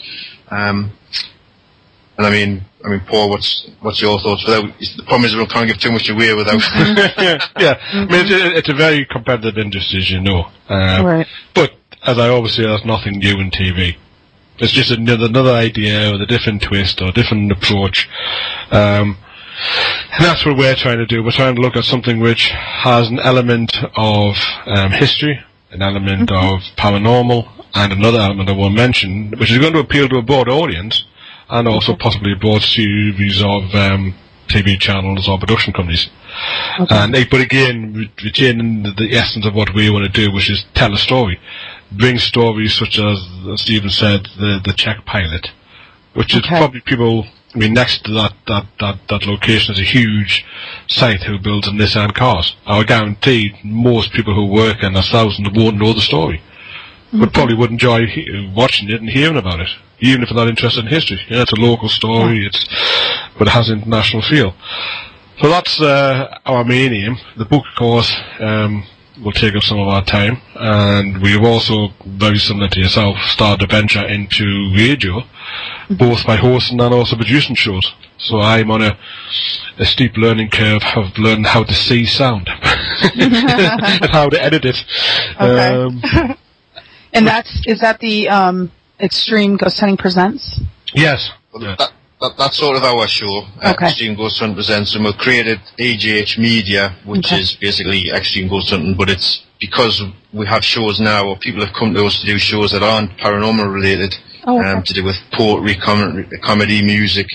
Speaker 9: Paul, what's your thoughts? The problem is we can't give too much away without.
Speaker 6: Yeah. It's a very competitive industry, as you know.
Speaker 7: Right.
Speaker 6: But as I always say, there's nothing new in TV. It's just another idea with a different twist or a different approach. And that's what we're trying to do. We're trying to look at something which has an element of history, an element of paranormal, and another element I won't mention, which is going to appeal to a broad audience, and also possibly a broad series of TV channels or production companies. But again, retaining the essence of what we want to do, which is tell a story. Bring stories such as Stephen said, the Czech pilot, which is probably people. Next to that location is a huge site who builds Nissan cars. I guarantee most people who work in 1,000 won't know the story, but probably would enjoy watching it and hearing about it, even if they're not interested in history. It's a local story, but it has an international feel. So that's our main aim. The book, of course, will take up some of our time, and we've also, very similar to yourself, started a venture into radio, both by hosting and also producing shows. So I'm on a steep learning curve of learning how to see sound and how to edit it.
Speaker 7: Okay. And is that the Extreme Ghost Hunting Presents?
Speaker 6: Yes.
Speaker 9: That's sort of our show. Extreme Ghost Hunting Presents, and we've created AGH Media, which is basically Extreme Ghost Hunting, but it's because we have shows now, or people have come to us to do shows that aren't paranormal related, to do with poetry, comedy, music.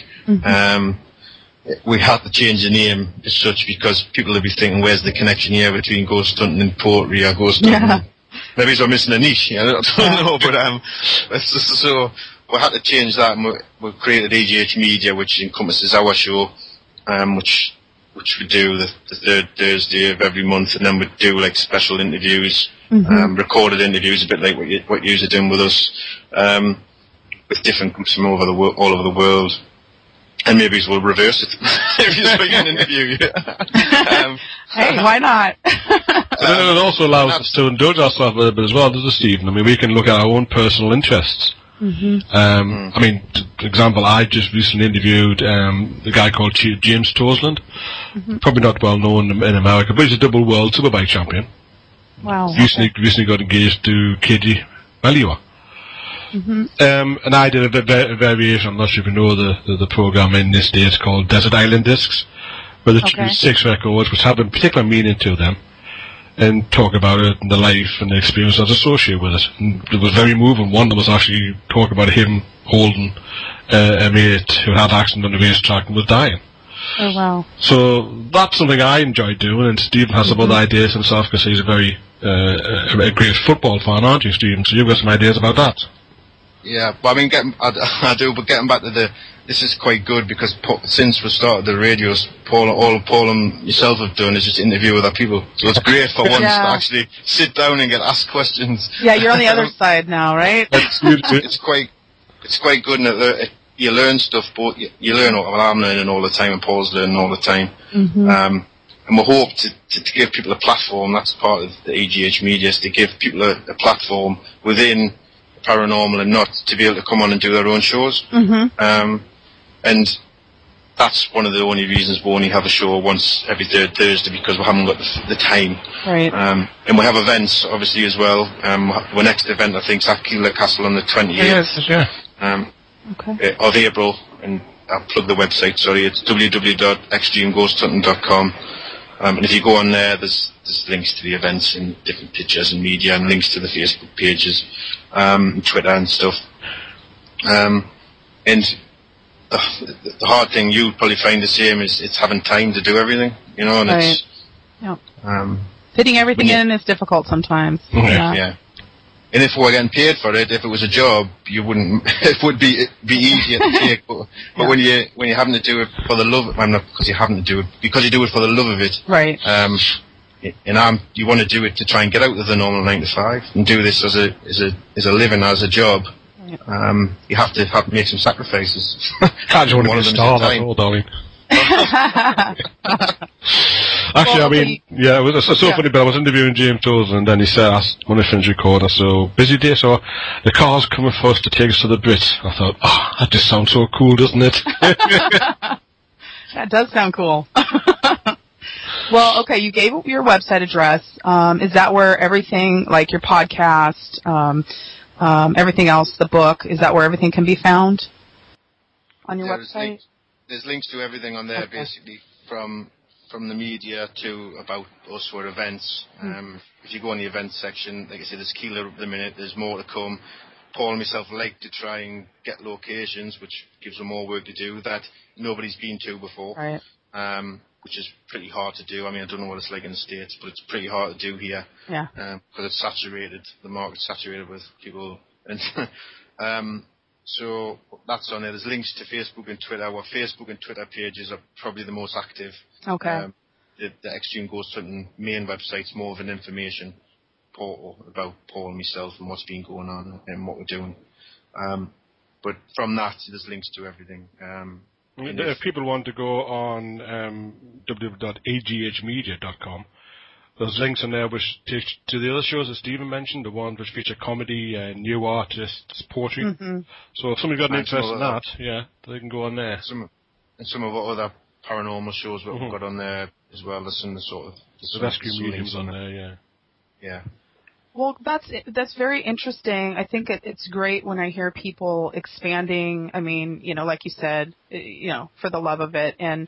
Speaker 9: We had to change the name as such because people will be thinking, where's the connection here between ghost hunting and poetry or ghost hunting? Maybe we're missing a niche, I don't know, but so we had to change that, and we created EGH Media, which encompasses our show, which we do the third Thursday of every month, and then we do like special interviews, recorded interviews, a bit like what you are doing with us, with different groups from all over the world. And maybe we'll reverse it. If you speak an interview.
Speaker 7: Hey, why not?
Speaker 6: It also allows us to indulge ourselves a little bit as well, doesn't it, Stephen? I mean, we can look at our own personal interests. I mean, for example, I just recently interviewed a guy called James Toseland. Probably not well known in America, but he's a double world superbike champion.
Speaker 7: Wow.
Speaker 6: Recently got engaged to KG Melior. And I did a variation, I'm not sure if you know the program in this day, it's called Desert Island Discs, where they choose 6 records which have a particular meaning to them and talk about it and the life and the experience that's associated with it. And it was very moving. One that was actually talking about him holding a mate who had an accident on the racetrack and was dying.
Speaker 7: Oh, wow.
Speaker 6: So that's something I enjoy doing, and Stephen has some other ideas himself because he's a very a great football fan, aren't you, Stephen? So you've got some ideas about that.
Speaker 9: Yeah, but I mean, I do, but getting back to this is quite good because since we started the radios, all Paul and yourself have done is just interview other people. So it's great for once to actually sit down and get asked questions.
Speaker 7: Yeah, you're on the other side now, right?
Speaker 9: It's quite good, and you learn stuff, but you learn. Well, I'm learning all the time, and Paul's learning all the time. And we hope to give people a platform. That's part of the EGH Media, is to give people a platform within Paranormal and not to be able to come on and do their own shows. And that's one of the only reasons we only have a show once every third Thursday, because we haven't got the time.
Speaker 7: Right.
Speaker 9: And we have events, obviously, as well. Our next event, I think, is at Keilor Castle on the 28th of April. And I'll plug the website, sorry. It's www.extremeghosthunting.com. And if you go on there, there's links to the events and different pictures and media, and links to the Facebook pages, and Twitter and stuff. And the hard thing, you'd probably find the same, is it's having time to do everything, you know, and it's...
Speaker 7: Fitting everything in is difficult sometimes.
Speaker 9: Yeah. And if we were getting paid for it, if it was a job, you wouldn't. It would be easier to take. But when you're having to do it for the love, not because you're having to do it, because you do it for the love of it.
Speaker 7: Right.
Speaker 9: And you want to do it to try and get out of the normal 9 to 5 and do this as a living, as a job. You have to make some sacrifices.
Speaker 6: Can't you want to be a star? That's all, darling. Actually, I mean, it was so funny, but I was interviewing James Toseland, and then he said, when I finished recording, so busy day, so the car's coming for us to take us to the Brits. I thought, that just sounds so cool, doesn't it?
Speaker 7: That does sound cool. Well, okay, you gave your website address. Is that where everything, like your podcast, everything else, the book, is that where everything can be found on your website?
Speaker 9: There's links to everything on there, basically, from the media to about us or events. If you go on the events section, like I said, there's Keilor at the minute, there's more to come. Paul and myself like to try and get locations, which gives them more work to do that nobody's been to before, which is pretty hard to do. I mean, I don't know what it's like in the States, but it's pretty hard to do here.
Speaker 7: Yeah.
Speaker 9: Because it's saturated, the market's saturated with people. And so that's on there. There's links to Facebook and Twitter. Our Facebook and Twitter pages are probably the most active.
Speaker 7: Okay.
Speaker 9: The Extreme Ghost Hunting main website's more of an information portal about Paul and myself and what's been going on and what we're doing. But from that, there's links to everything.
Speaker 6: If people want to go on www.aghmedia.com, there's links in there which take to the other shows that Stephen mentioned, the ones which feature comedy, new artists, poetry. So if somebody's got an interest in that, they can go on there.
Speaker 9: Some of our other paranormal shows that we've got on there as well. There's some sort of...
Speaker 6: The rescue mediums on there,
Speaker 9: Yeah.
Speaker 7: Well, that's very interesting. I think it's great when I hear people expanding. I mean, like you said, for the love of it and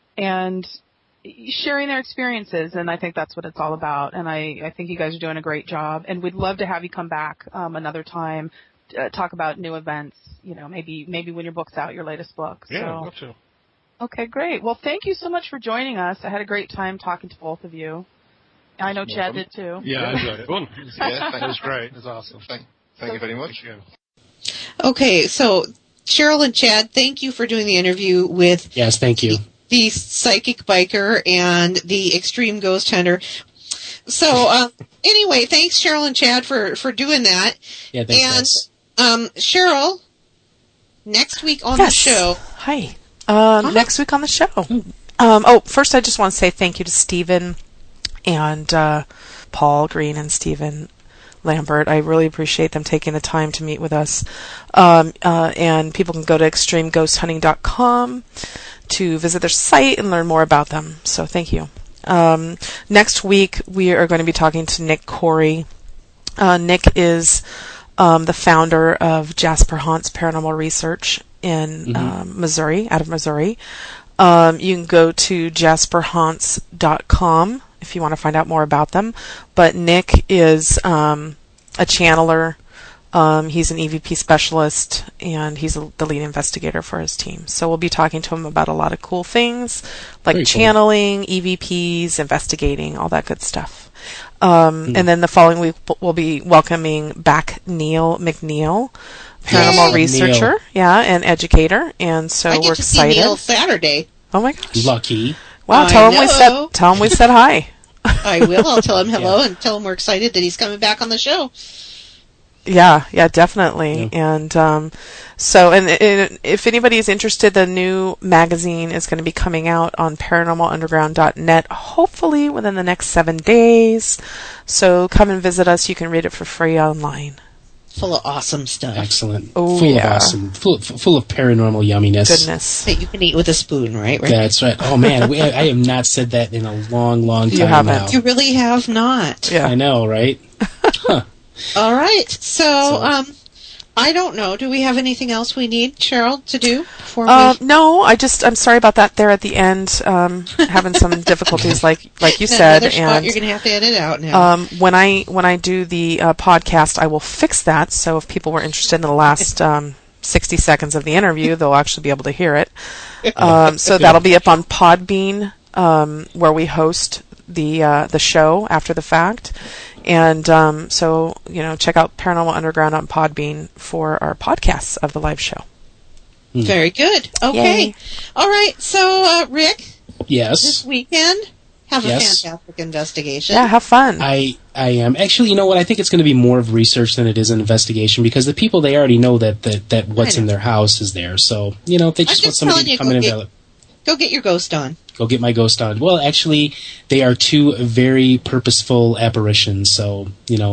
Speaker 7: sharing their experiences, and I think that's what it's all about. And I think you guys are doing a great job, and we'd love to have you come back another time, talk about new events. Maybe when your book's out, your latest book.
Speaker 6: Yeah, I'd love to.
Speaker 7: Okay, great. Well, thank you so much for joining us. I had a great time talking to both of you. I know Chad did too.
Speaker 6: Yeah, I enjoyed it.
Speaker 9: Yeah,
Speaker 6: it was great. It was awesome.
Speaker 9: Thank you very much.
Speaker 3: Okay, so Cheryl and Chad, thank you for doing the interview with
Speaker 2: Yes, thank you.
Speaker 3: the psychic biker and the extreme ghost hunter. So, anyway, thanks Cheryl and Chad for doing that.
Speaker 2: Yeah, thanks.
Speaker 3: And, Cheryl, next week on the show.
Speaker 7: Hi. Next week on the show. First I just want to say thank you to Stephen and Paul Green and Stephen Lambert. I really appreciate them taking the time to meet with us. And people can go to extremeghosthunting.com to visit their site and learn more about them. So thank you. Next week we are going to be talking to Nick Corey. Nick is the founder of Jasper Haunt's Paranormal Research in Missouri, out of Missouri. You can go to jasperhaunts.com if you want to find out more about them. But Nick is a channeler. He's an EVP specialist, and he's the lead investigator for his team. So we'll be talking to him about a lot of cool things, like channeling, EVPs, investigating, all that good stuff. And then the following week, we'll be welcoming back Neil McNeil, paranormal researcher, and educator. And so we're excited.
Speaker 3: See Neil Saturday.
Speaker 7: Oh my gosh!
Speaker 2: Lucky.
Speaker 7: Wow! Tell him we said hi.
Speaker 3: I will. I'll tell him hello and tell him we're excited that he's coming back on the show.
Speaker 7: Yeah, definitely. Yeah. And so if anybody is interested, the new magazine is going to be coming out on paranormalunderground.net, hopefully within the next 7 days. So come and visit us. You can read it for free online.
Speaker 3: Full of awesome stuff.
Speaker 2: Excellent.
Speaker 7: Oh,
Speaker 2: full of awesome. Full of paranormal yumminess.
Speaker 7: Goodness.
Speaker 3: That you can eat with a spoon, right?
Speaker 2: That's right. Oh, man. I have not said that in a long, long time now.
Speaker 3: You really have not.
Speaker 2: Yeah. I know, right? Huh.
Speaker 3: All right. So, I don't know. Do we have anything else we need, Cheryl, to do before we...
Speaker 7: No, I'm sorry about that there at the end, having some difficulties like you said.
Speaker 3: Another spot you're going to have to edit out now.
Speaker 7: When I do the podcast, I will fix that, so if people were interested in the last 60 seconds of the interview, they'll actually be able to hear it. So that'll be up on Podbean, where we host the show after the fact. And so, check out Paranormal Underground on Podbean for our podcasts of the live show.
Speaker 3: Very good. Okay.
Speaker 7: Yay.
Speaker 3: All right. So, Rick.
Speaker 2: Yes.
Speaker 3: This weekend, have a fantastic investigation.
Speaker 7: Yeah, have fun.
Speaker 2: I am. Actually, you know what? I think it's going to be more of research than it is an investigation, because the people, they already know that what's in their house is there. So, if they just want somebody to come in and
Speaker 3: go get your ghost on.
Speaker 2: Go get my ghost on. Well, actually, they are two very purposeful apparitions, so,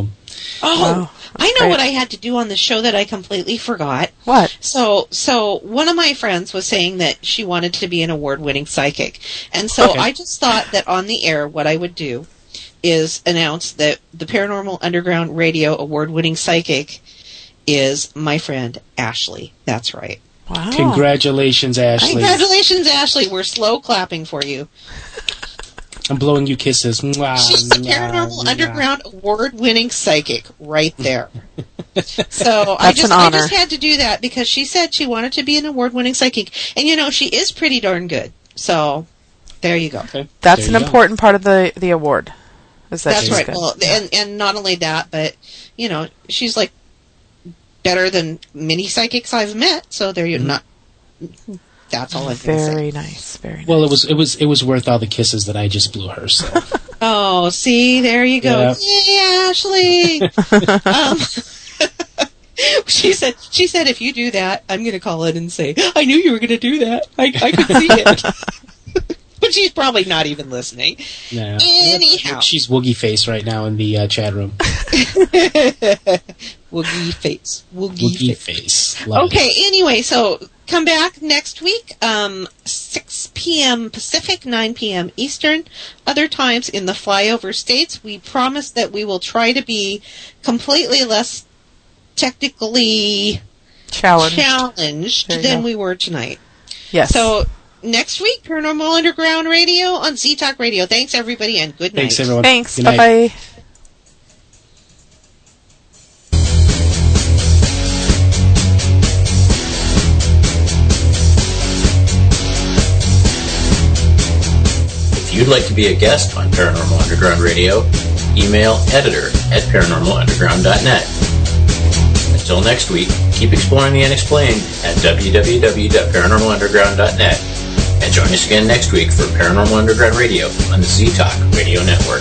Speaker 3: Oh, I know what I had to do on the show that I completely forgot.
Speaker 7: What?
Speaker 3: So one of my friends was saying that she wanted to be an award-winning psychic. And so I just thought that on the air, what I would do is announce that the Paranormal Underground Radio award-winning psychic is my friend Ashley. That's right.
Speaker 7: Wow.
Speaker 2: Congratulations, Ashley.
Speaker 3: Congratulations, Ashley. We're slow clapping for you.
Speaker 2: I'm blowing you kisses. Mwah,
Speaker 3: she's the Paranormal Underground award-winning psychic right there. So I just had to do that because she said she wanted to be an award-winning psychic. And, she is pretty darn good. So there you go. Okay.
Speaker 7: That's an important part of the award.
Speaker 3: That's right. Good. Well, and not only that, but, she's like better than many psychics I've met. So there you're not. That's all I'm going to say.
Speaker 7: Very nice. Very nice.
Speaker 2: Well, it was worth all the kisses that I just blew her. So.
Speaker 3: Oh, see, there you go. Yep. Yay, Ashley. She said, if you do that, I'm going to call in and say, I knew you were going to do that. I could see it. But she's probably not even listening.
Speaker 2: No.
Speaker 3: Anyhow.
Speaker 2: She's Woogie Face right now in the chat room.
Speaker 3: Woogie Face.
Speaker 2: Woogie Face. Love
Speaker 3: it. Anyway, so come back next week, 6 p.m. Pacific, 9 p.m. Eastern. Other times in the flyover states, we promise that we will try to be completely less technically challenged than we were tonight.
Speaker 7: Yes.
Speaker 3: So next week, Paranormal Underground Radio on Z-Talk Radio. Thanks, everybody, and good night.
Speaker 2: Thanks, everyone.
Speaker 7: Thanks.
Speaker 2: Good
Speaker 7: Bye-bye.
Speaker 1: If you'd like to be a guest on Paranormal Underground Radio, email editor@paranormalunderground.net. Until next week, keep exploring the unexplained at www.paranormalunderground.net. And join us again next week for Paranormal Underground Radio on the Z-Talk Radio Network.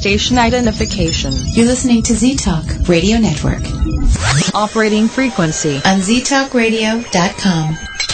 Speaker 11: station identification.
Speaker 8: You're listening to Z-Talk Radio Network.
Speaker 11: Operating frequency
Speaker 8: on ztalkradio.com.